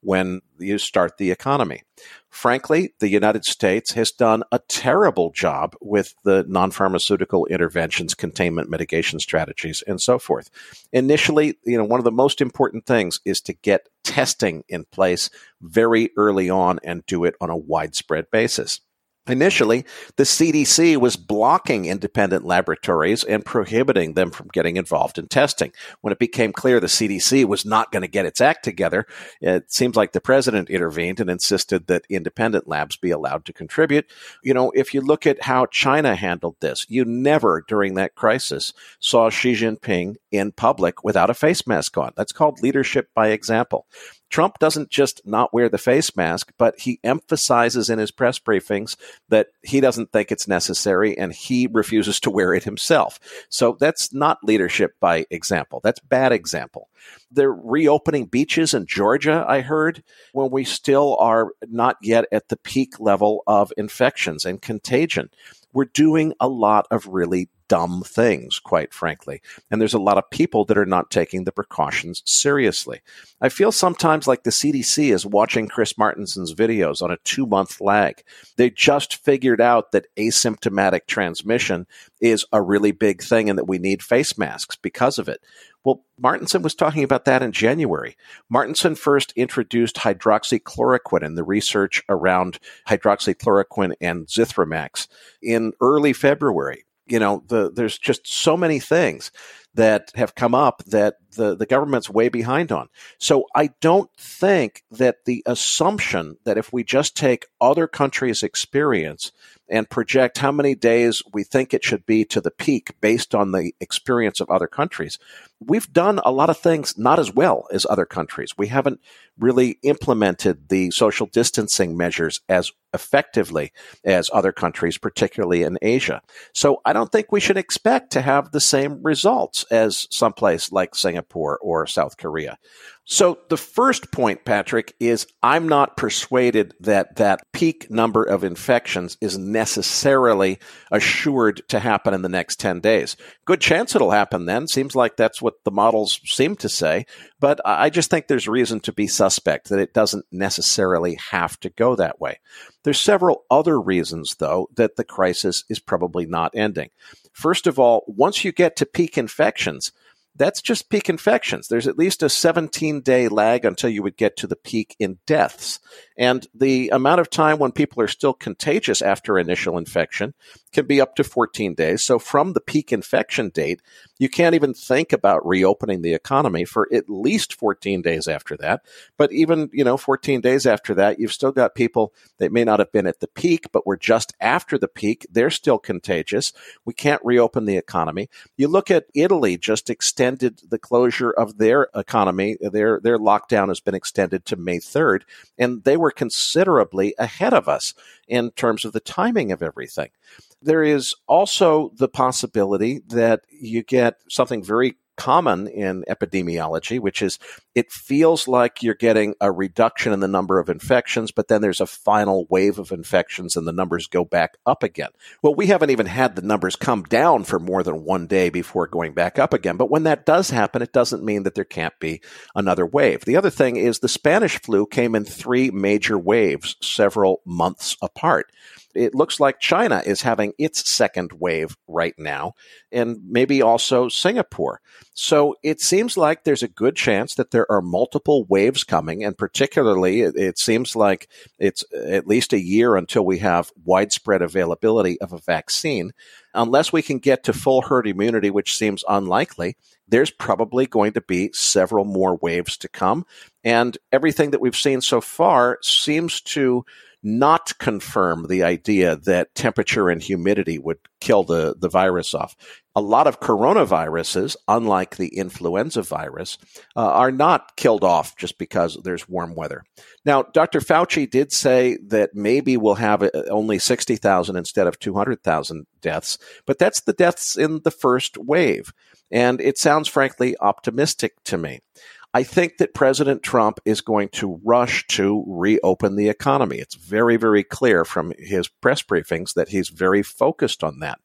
when you start the economy. Frankly, the United States has done a terrible job with the non-pharmaceutical interventions, containment mitigation strategies, and so forth. Initially, you know, one of the most important things is to get testing in place very early on and do it on a widespread basis. Initially, the C D C was blocking independent laboratories and prohibiting them from getting involved in testing. When it became clear the C D C was not going to get its act together, it seems like the president intervened and insisted that independent labs be allowed to contribute. You know, if you look at how China handled this, you never during that crisis saw Xi Jinping in public without a face mask on. That's called leadership by example. Trump doesn't just not wear the face mask, but he emphasizes in his press briefings that he doesn't think it's necessary and he refuses to wear it himself. So that's not leadership by example. That's bad example. They're reopening beaches in Georgia, I heard, when we still are not yet at the peak level of infections and contagion. We're doing a lot of really dumb things, quite frankly. And there's a lot of people that are not taking the precautions seriously. I feel sometimes like the C D C is watching Chris Martinson's videos on a two-month lag. They just figured out that asymptomatic transmission is a really big thing and that we need face masks because of it. Well, Martinson was talking about that in January. Martinson first introduced hydroxychloroquine and the research around hydroxychloroquine and Zithromax in early February. You know, the, there's just so many things that have come up that the, the government's way behind on. So I don't think that the assumption that if we just take other countries' experience and project how many days we think it should be to the peak based on the experience of other countries, we've done a lot of things not as well as other countries. We haven't really implemented the social distancing measures as effectively as other countries, particularly in Asia. So I don't think we should expect to have the same results as someplace like Singapore or South Korea. So the first point, Patrick, is I'm not persuaded that that peak number of infections is necessarily assured to happen in the next ten days. Good chance it'll happen then. Seems like that's what the models seem to say. But I just think there's reason to be suspect that it doesn't necessarily have to go that way. There's several other reasons, though, that the crisis is probably not ending. First of all, once you get to peak infections, that's just peak infections. There's at least a seventeen-day lag until you would get to the peak in deaths. And the amount of time when people are still contagious after initial infection can be up to fourteen days. So from the peak infection date, you can't even think about reopening the economy for at least fourteen days after that. But even, you know, fourteen days after that, you've still got people that may not have been at the peak, but were just after the peak. They're still contagious. We can't reopen the economy. You look at Italy, just extended the closure of their economy. Their, their lockdown has been extended to May third, and they were considerably ahead of us in terms of the timing of everything. There is also the possibility that you get something very common in epidemiology, which is it feels like you're getting a reduction in the number of infections, but then there's a final wave of infections and the numbers go back up again. Well, we haven't even had the numbers come down for more than one day before going back up again. But when that does happen, it doesn't mean that there can't be another wave. The other thing is the Spanish flu came in three major waves several months apart. It looks like China is having its second wave right now, and maybe also Singapore. So it seems like there's a good chance that there are multiple waves coming, and particularly it, it seems like it's at least a year until we have widespread availability of a vaccine. Unless we can get to full herd immunity, which seems unlikely, there's probably going to be several more waves to come. And everything that we've seen so far seems to not confirm the idea that temperature and humidity would kill the, the virus off. A lot of coronaviruses, unlike the influenza virus, uh, are not killed off just because there's warm weather. Now, Doctor Fauci did say that maybe we'll have only sixty thousand instead of two hundred thousand deaths, but that's the deaths in the first wave. And it sounds, frankly, optimistic to me. I think that President Trump is going to rush to reopen the economy. It's very, very clear from his press briefings that he's very focused on that.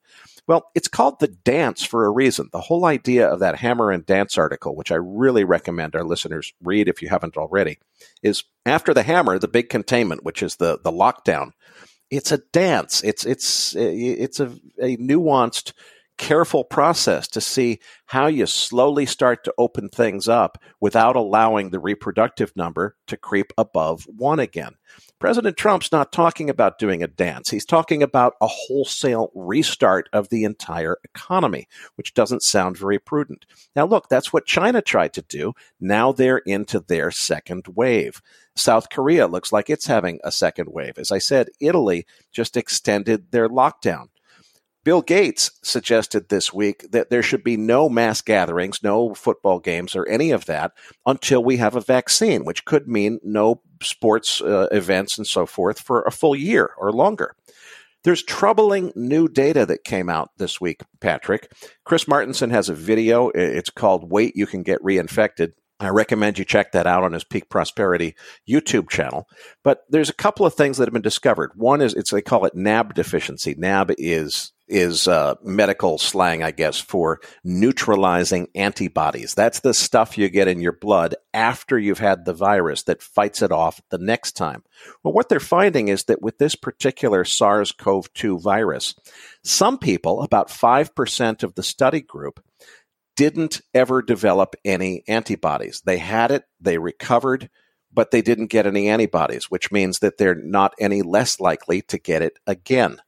Well, it's called The Dance for a reason. The whole idea of that Hammer and Dance article, which I really recommend our listeners read if you haven't already, is after the hammer, the big containment, which is the, the lockdown, it's a dance. It's, it's, it's a, a nuanced, careful process to see how you slowly start to open things up without allowing the reproductive number to creep above one again. President Trump's not talking about doing a dance. He's talking about a wholesale restart of the entire economy, which doesn't sound very prudent. Now, look, that's what China tried to do. Now they're into their second wave. South Korea looks like it's having a second wave. As I said, Italy just extended their lockdown. Bill Gates suggested this week that there should be no mass gatherings, no football games or any of that until we have a vaccine, which could mean no sports uh, events and so forth for a full year or longer. There's troubling new data that came out this week, Patrick. Chris Martenson has a video. It's called Wait, You Can Get Reinfected. I recommend you check that out on his Peak Prosperity YouTube channel. But there's a couple of things that have been discovered. One is it's they call it N A B deficiency. N A B is is uh, medical slang, I guess, for neutralizing antibodies. That's the stuff you get in your blood after you've had the virus that fights it off the next time. Well, what they're finding is that with this particular SARS-C o V two virus, some people, about five percent of the study group, didn't ever develop any antibodies. They had it, they recovered, but they didn't get any antibodies, which means that they're not any less likely to get it again.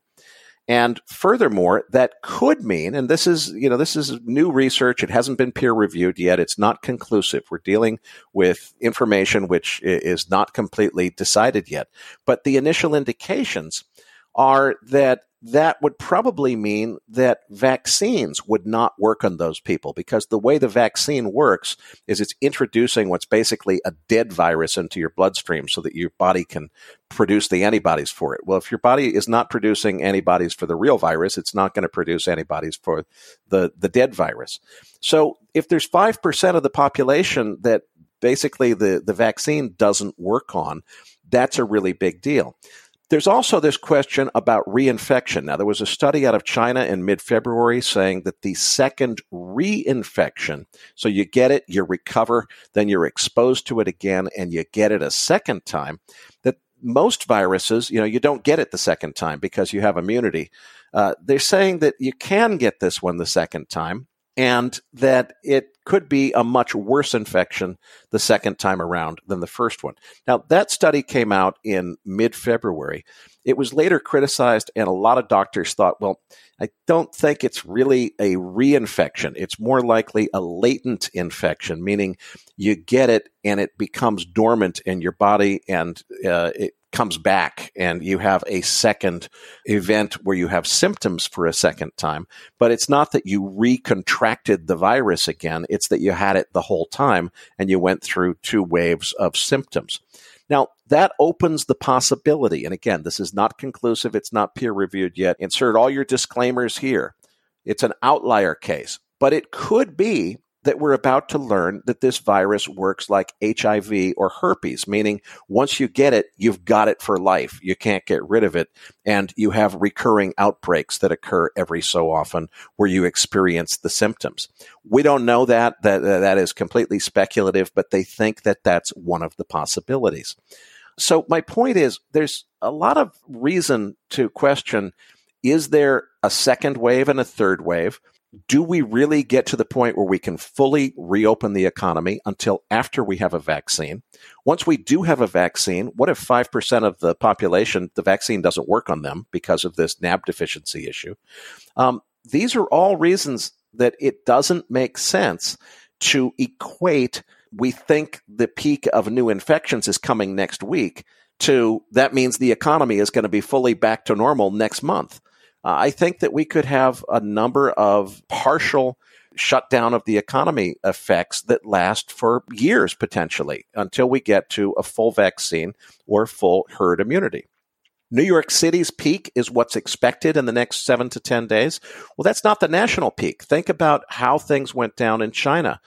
And furthermore, that could mean, and this is, you know, this is new research. It hasn't been peer reviewed yet. It's not conclusive. We're dealing with information which is not completely decided yet. But the initial indications are that that would probably mean that vaccines would not work on those people, because the way the vaccine works is it's introducing what's basically a dead virus into your bloodstream so that your body can produce the antibodies for it. Well, if your body is not producing antibodies for the real virus, it's not going to produce antibodies for the, the dead virus. So if there's five percent of the population that basically the, the vaccine doesn't work on, that's a really big deal. There's also this question about reinfection. Now, there was a study out of China in mid-February saying that the second reinfection, so you get it, you recover, then you're exposed to it again, and you get it a second time, that most viruses, you know, you don't get it the second time because you have immunity. Uh, they're saying that you can get this one the second time, and that it could be a much worse infection the second time around than the first one. Now, that study came out in mid-February. It was later criticized, and a lot of doctors thought, well, I don't think it's really a reinfection. It's more likely a latent infection, meaning you get it and it becomes dormant in your body, and uh, it comes back and you have a second event where you have symptoms for a second time. But it's not that you recontracted the virus again. It's that you had it the whole time and you went through two waves of symptoms. Now, that opens the possibility, and again, this is not conclusive, it's not peer-reviewed yet. Insert all your disclaimers here. It's an outlier case, but it could be that we're about to learn that this virus works like H I V or herpes, meaning once you get it, you've got it for life. You can't get rid of it, and you have recurring outbreaks that occur every so often where you experience the symptoms. We don't know that. That, that is completely speculative, but they think that that's one of the possibilities. So my point is, there's a lot of reason to question, is there a second wave and a third wave? Do we really get to the point where we can fully reopen the economy until after we have a vaccine? Once we do have a vaccine, what if five percent of the population, the vaccine doesn't work on them because of this N A B deficiency issue? Um, these are all reasons that it doesn't make sense to equate, we think the peak of new infections is coming next week, to that means the economy is going to be fully back to normal next month. Uh, I think that we could have a number of partial shutdown of the economy effects that last for years potentially until we get to a full vaccine or full herd immunity. New York City's peak is what's expected in the next seven to ten days. Well, that's not the national peak. Think about how things went down in China.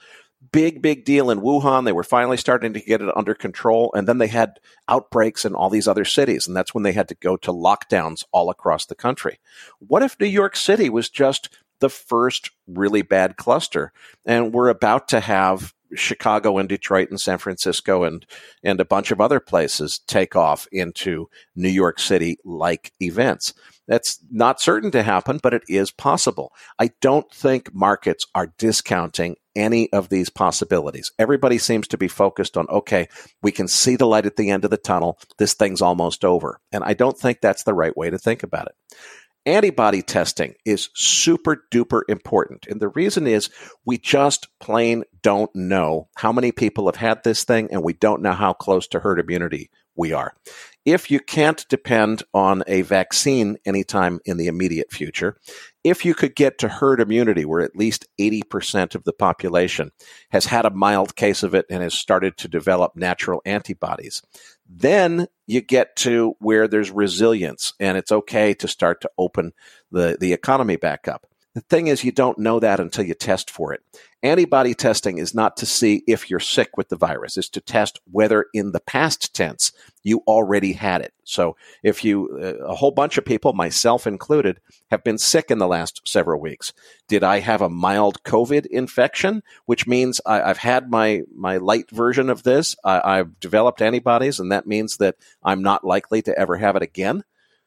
big, big deal in Wuhan. They were finally starting to get it under control. And then they had outbreaks in all these other cities. And that's when they had to go to lockdowns all across the country. What if New York City was just the first really bad cluster? And we're about to have Chicago and Detroit and San Francisco and, and a bunch of other places take off into New York City-like events. That's not certain to happen, but it is possible. I don't think markets are discounting any of these possibilities. Everybody seems to be focused on, okay, we can see the light at the end of the tunnel. This thing's almost over. And I don't think that's the right way to think about it. Antibody testing is super duper important. And the reason is we just plain don't know how many people have had this thing, and we don't know how close to herd immunity we are. If you can't depend on a vaccine anytime in the immediate future, if you could get to herd immunity where at least eighty percent of the population has had a mild case of it and has started to develop natural antibodies, then you get to where there's resilience and it's okay to start to open the, the economy back up. The thing is, you don't know that until you test for it. Antibody testing is not to see if you're sick with the virus. It's to test whether in the past tense you already had it. So if you, uh, a whole bunch of people, myself included, have been sick in the last several weeks. Did I have a mild COVID infection, which means I, I've had my, my light version of this? I, I've developed antibodies, and that means that I'm not likely to ever have it again?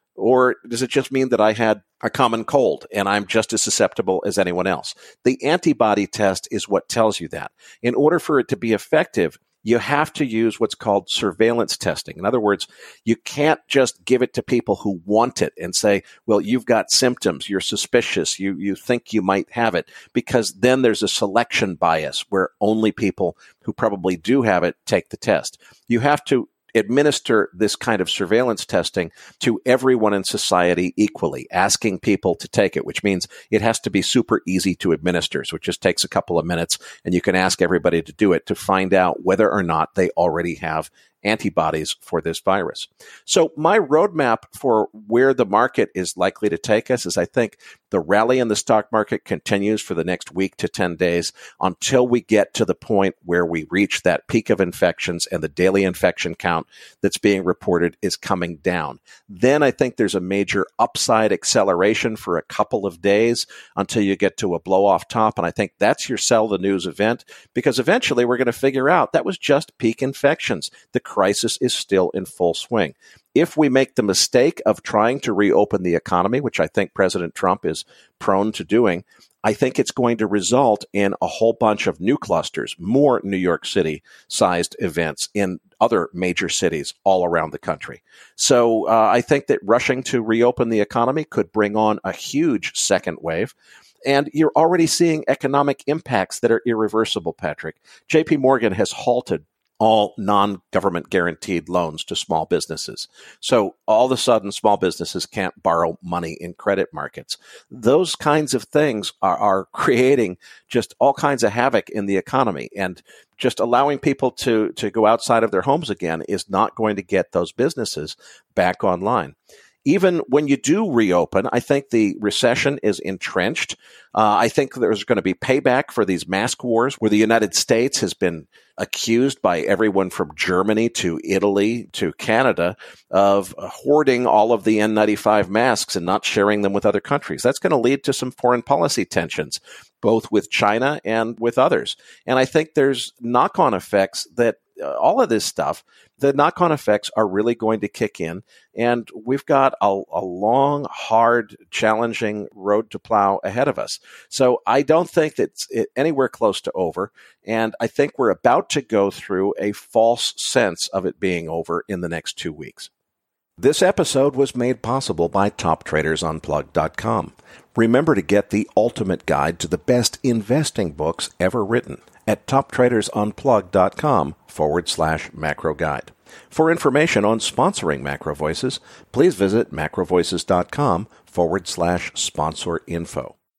Or does it just mean that I had a common cold and I'm just as susceptible as anyone else? The antibody test is what tells you that. In order for it to be effective, you have to use what's called surveillance testing. In other words, you can't just give it to people who want it and say, well, you've got symptoms, you're suspicious, you, you think you might have it, because then there's a selection bias where only people who probably do have it take the test. You have to administer this kind of surveillance testing to everyone in society equally, asking people to take it, which means it has to be super easy to administer. So it just takes a couple of minutes, and you can ask everybody to do it to find out whether or not they already have antibodies for this virus. So my roadmap for where the market is likely to take us is, I think, the rally in the stock market continues for the next week to ten days until we get to the point where we reach that peak of infections and the daily infection count that's being reported is coming down. Then I think there's a major upside acceleration for a couple of days until you get to a blow off top. And I think that's your sell the news event, because eventually we're going to figure out that was just peak infections. The crisis is still in full swing. If we make the mistake of trying to reopen the economy, which I think President Trump is prone to doing, I think it's going to result in a whole bunch of new clusters, more New York City-sized events in other major cities all around the country. So uh, I think that rushing to reopen the economy could bring on a huge second wave. And you're already seeing economic impacts that are irreversible, Patrick. J P Morgan has halted all non-government guaranteed loans to small businesses. So all of a sudden, small businesses can't borrow money in credit markets. Those kinds of things are, are creating just all kinds of havoc in the economy. And just allowing people to, to go outside of their homes again is not going to get those businesses back online. Even when you do reopen, I think the recession is entrenched. Uh, I think there's going to be payback for these mask wars where the United States has been accused by everyone from Germany to Italy to Canada of hoarding all of the N ninety-five masks and not sharing them with other countries. That's going to lead to some foreign policy tensions, both with China and with others. And I think there's knock-on effects that uh, all of this stuff, the knock-on effects are really going to kick in. And we've got a, a long, hard, challenging road to plow ahead of us. So I don't think that's anywhere close to over. And I think we're about to go through a false sense of it being over in the next two weeks. This episode was made possible by Top Traders Unplugged dot com. Remember to get the ultimate guide to the best investing books ever written at Top Traders Unplugged dot com forward slash macro guide. For information on sponsoring Macro Voices, please visit macro voices dot com forward slash sponsor info.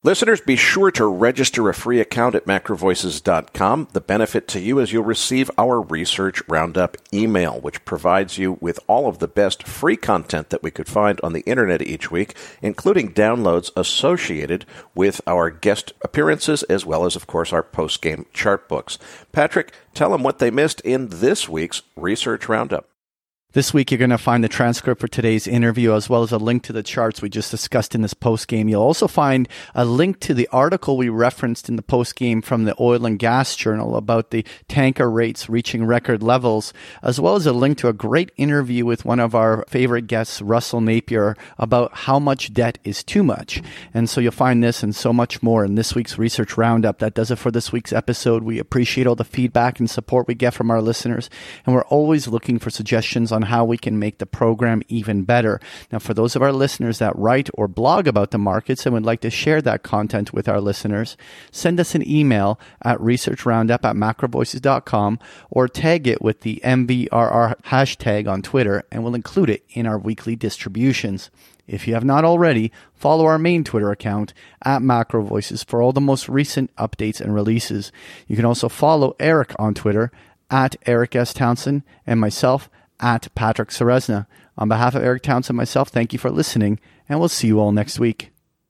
Listeners, be sure to register a free account at macro voices dot com. The benefit to you is you'll receive our Research Roundup email, which provides you with all of the best free content that we could find on the internet each week, including downloads associated with our guest appearances, as well as, of course, our post-game chart books. Patrick, tell them what they missed in this week's Research Roundup. This week, you're going to find the transcript for today's interview, as well as a link to the charts we just discussed in this postgame. You'll also find a link to the article we referenced in the postgame from the Oil and Gas Journal about the tanker rates reaching record levels, as well as a link to a great interview with one of our favorite guests, Russell Napier, about how much debt is too much. And so you'll find this and so much more in this week's Research Roundup. That does it for this week's episode. We appreciate all the feedback and support we get from our listeners, and we're always looking for suggestions on how we can make the program even better. Now, for those of our listeners that write or blog about the markets and would like to share that content with our listeners, send us an email at research roundup at macro voices dot com or tag it with the M V R R hashtag on Twitter, and we'll include it in our weekly distributions. If you have not already, follow our main Twitter account at Macro Voices for all the most recent updates and releases. You can also follow Eric on Twitter at Eric S. Townsend and myself at Patrick Ceresna. On behalf of Eric Townsend and myself, thank you for listening, and we'll see you all next week.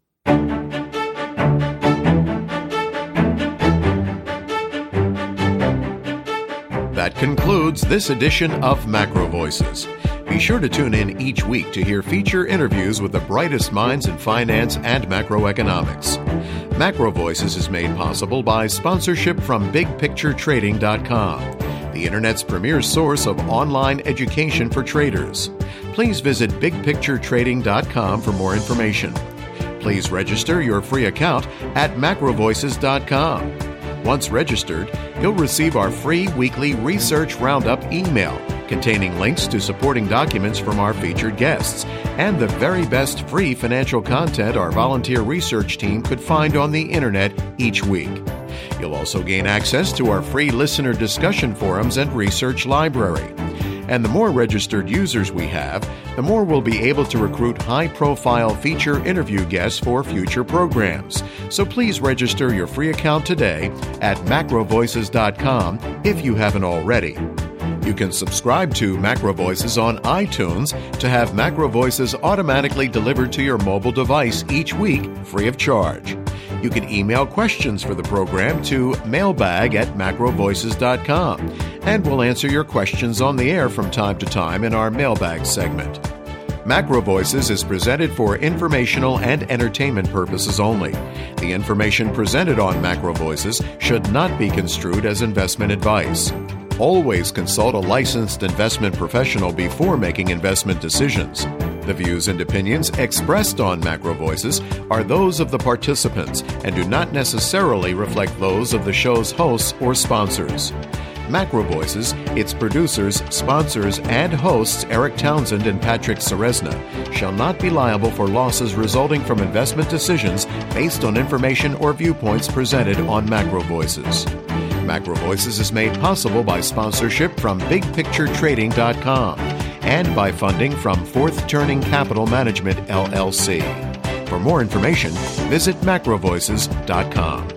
That concludes this edition of Macro Voices. Be sure to tune in each week to hear feature interviews with the brightest minds in finance and macroeconomics. Macro Voices is made possible by sponsorship from big picture trading dot com, the Internet's premier source of online education for traders. Please visit big picture trading dot com for more information. Please register your free account at macro voices dot com. Once registered, you'll receive our free weekly Research Roundup email containing links to supporting documents from our featured guests and the very best free financial content our volunteer research team could find on the internet each week. You'll also gain access to our free listener discussion forums and research library. And the more registered users we have, the more we'll be able to recruit high-profile feature interview guests for future programs. So please register your free account today at macro voices dot com if you haven't already. You can subscribe to Macro Voices on iTunes to have Macro Voices automatically delivered to your mobile device each week, free of charge. You can email questions for the program to mailbag at macro voices dot com, and we'll answer your questions on the air from time to time in our mailbag segment. Macro Voices is presented for informational and entertainment purposes only. The information presented on Macro Voices should not be construed as investment advice. Always consult a licensed investment professional before making investment decisions. The views and opinions expressed on Macro Voices are those of the participants and do not necessarily reflect those of the show's hosts or sponsors. Macro Voices, its producers, sponsors, and hosts Eric Townsend and Patrick Ceresna shall not be liable for losses resulting from investment decisions based on information or viewpoints presented on Macro Voices. Macro Voices is made possible by sponsorship from big picture trading dot com and by funding from Fourth Turning Capital Management, L L C. For more information, visit macro voices dot com.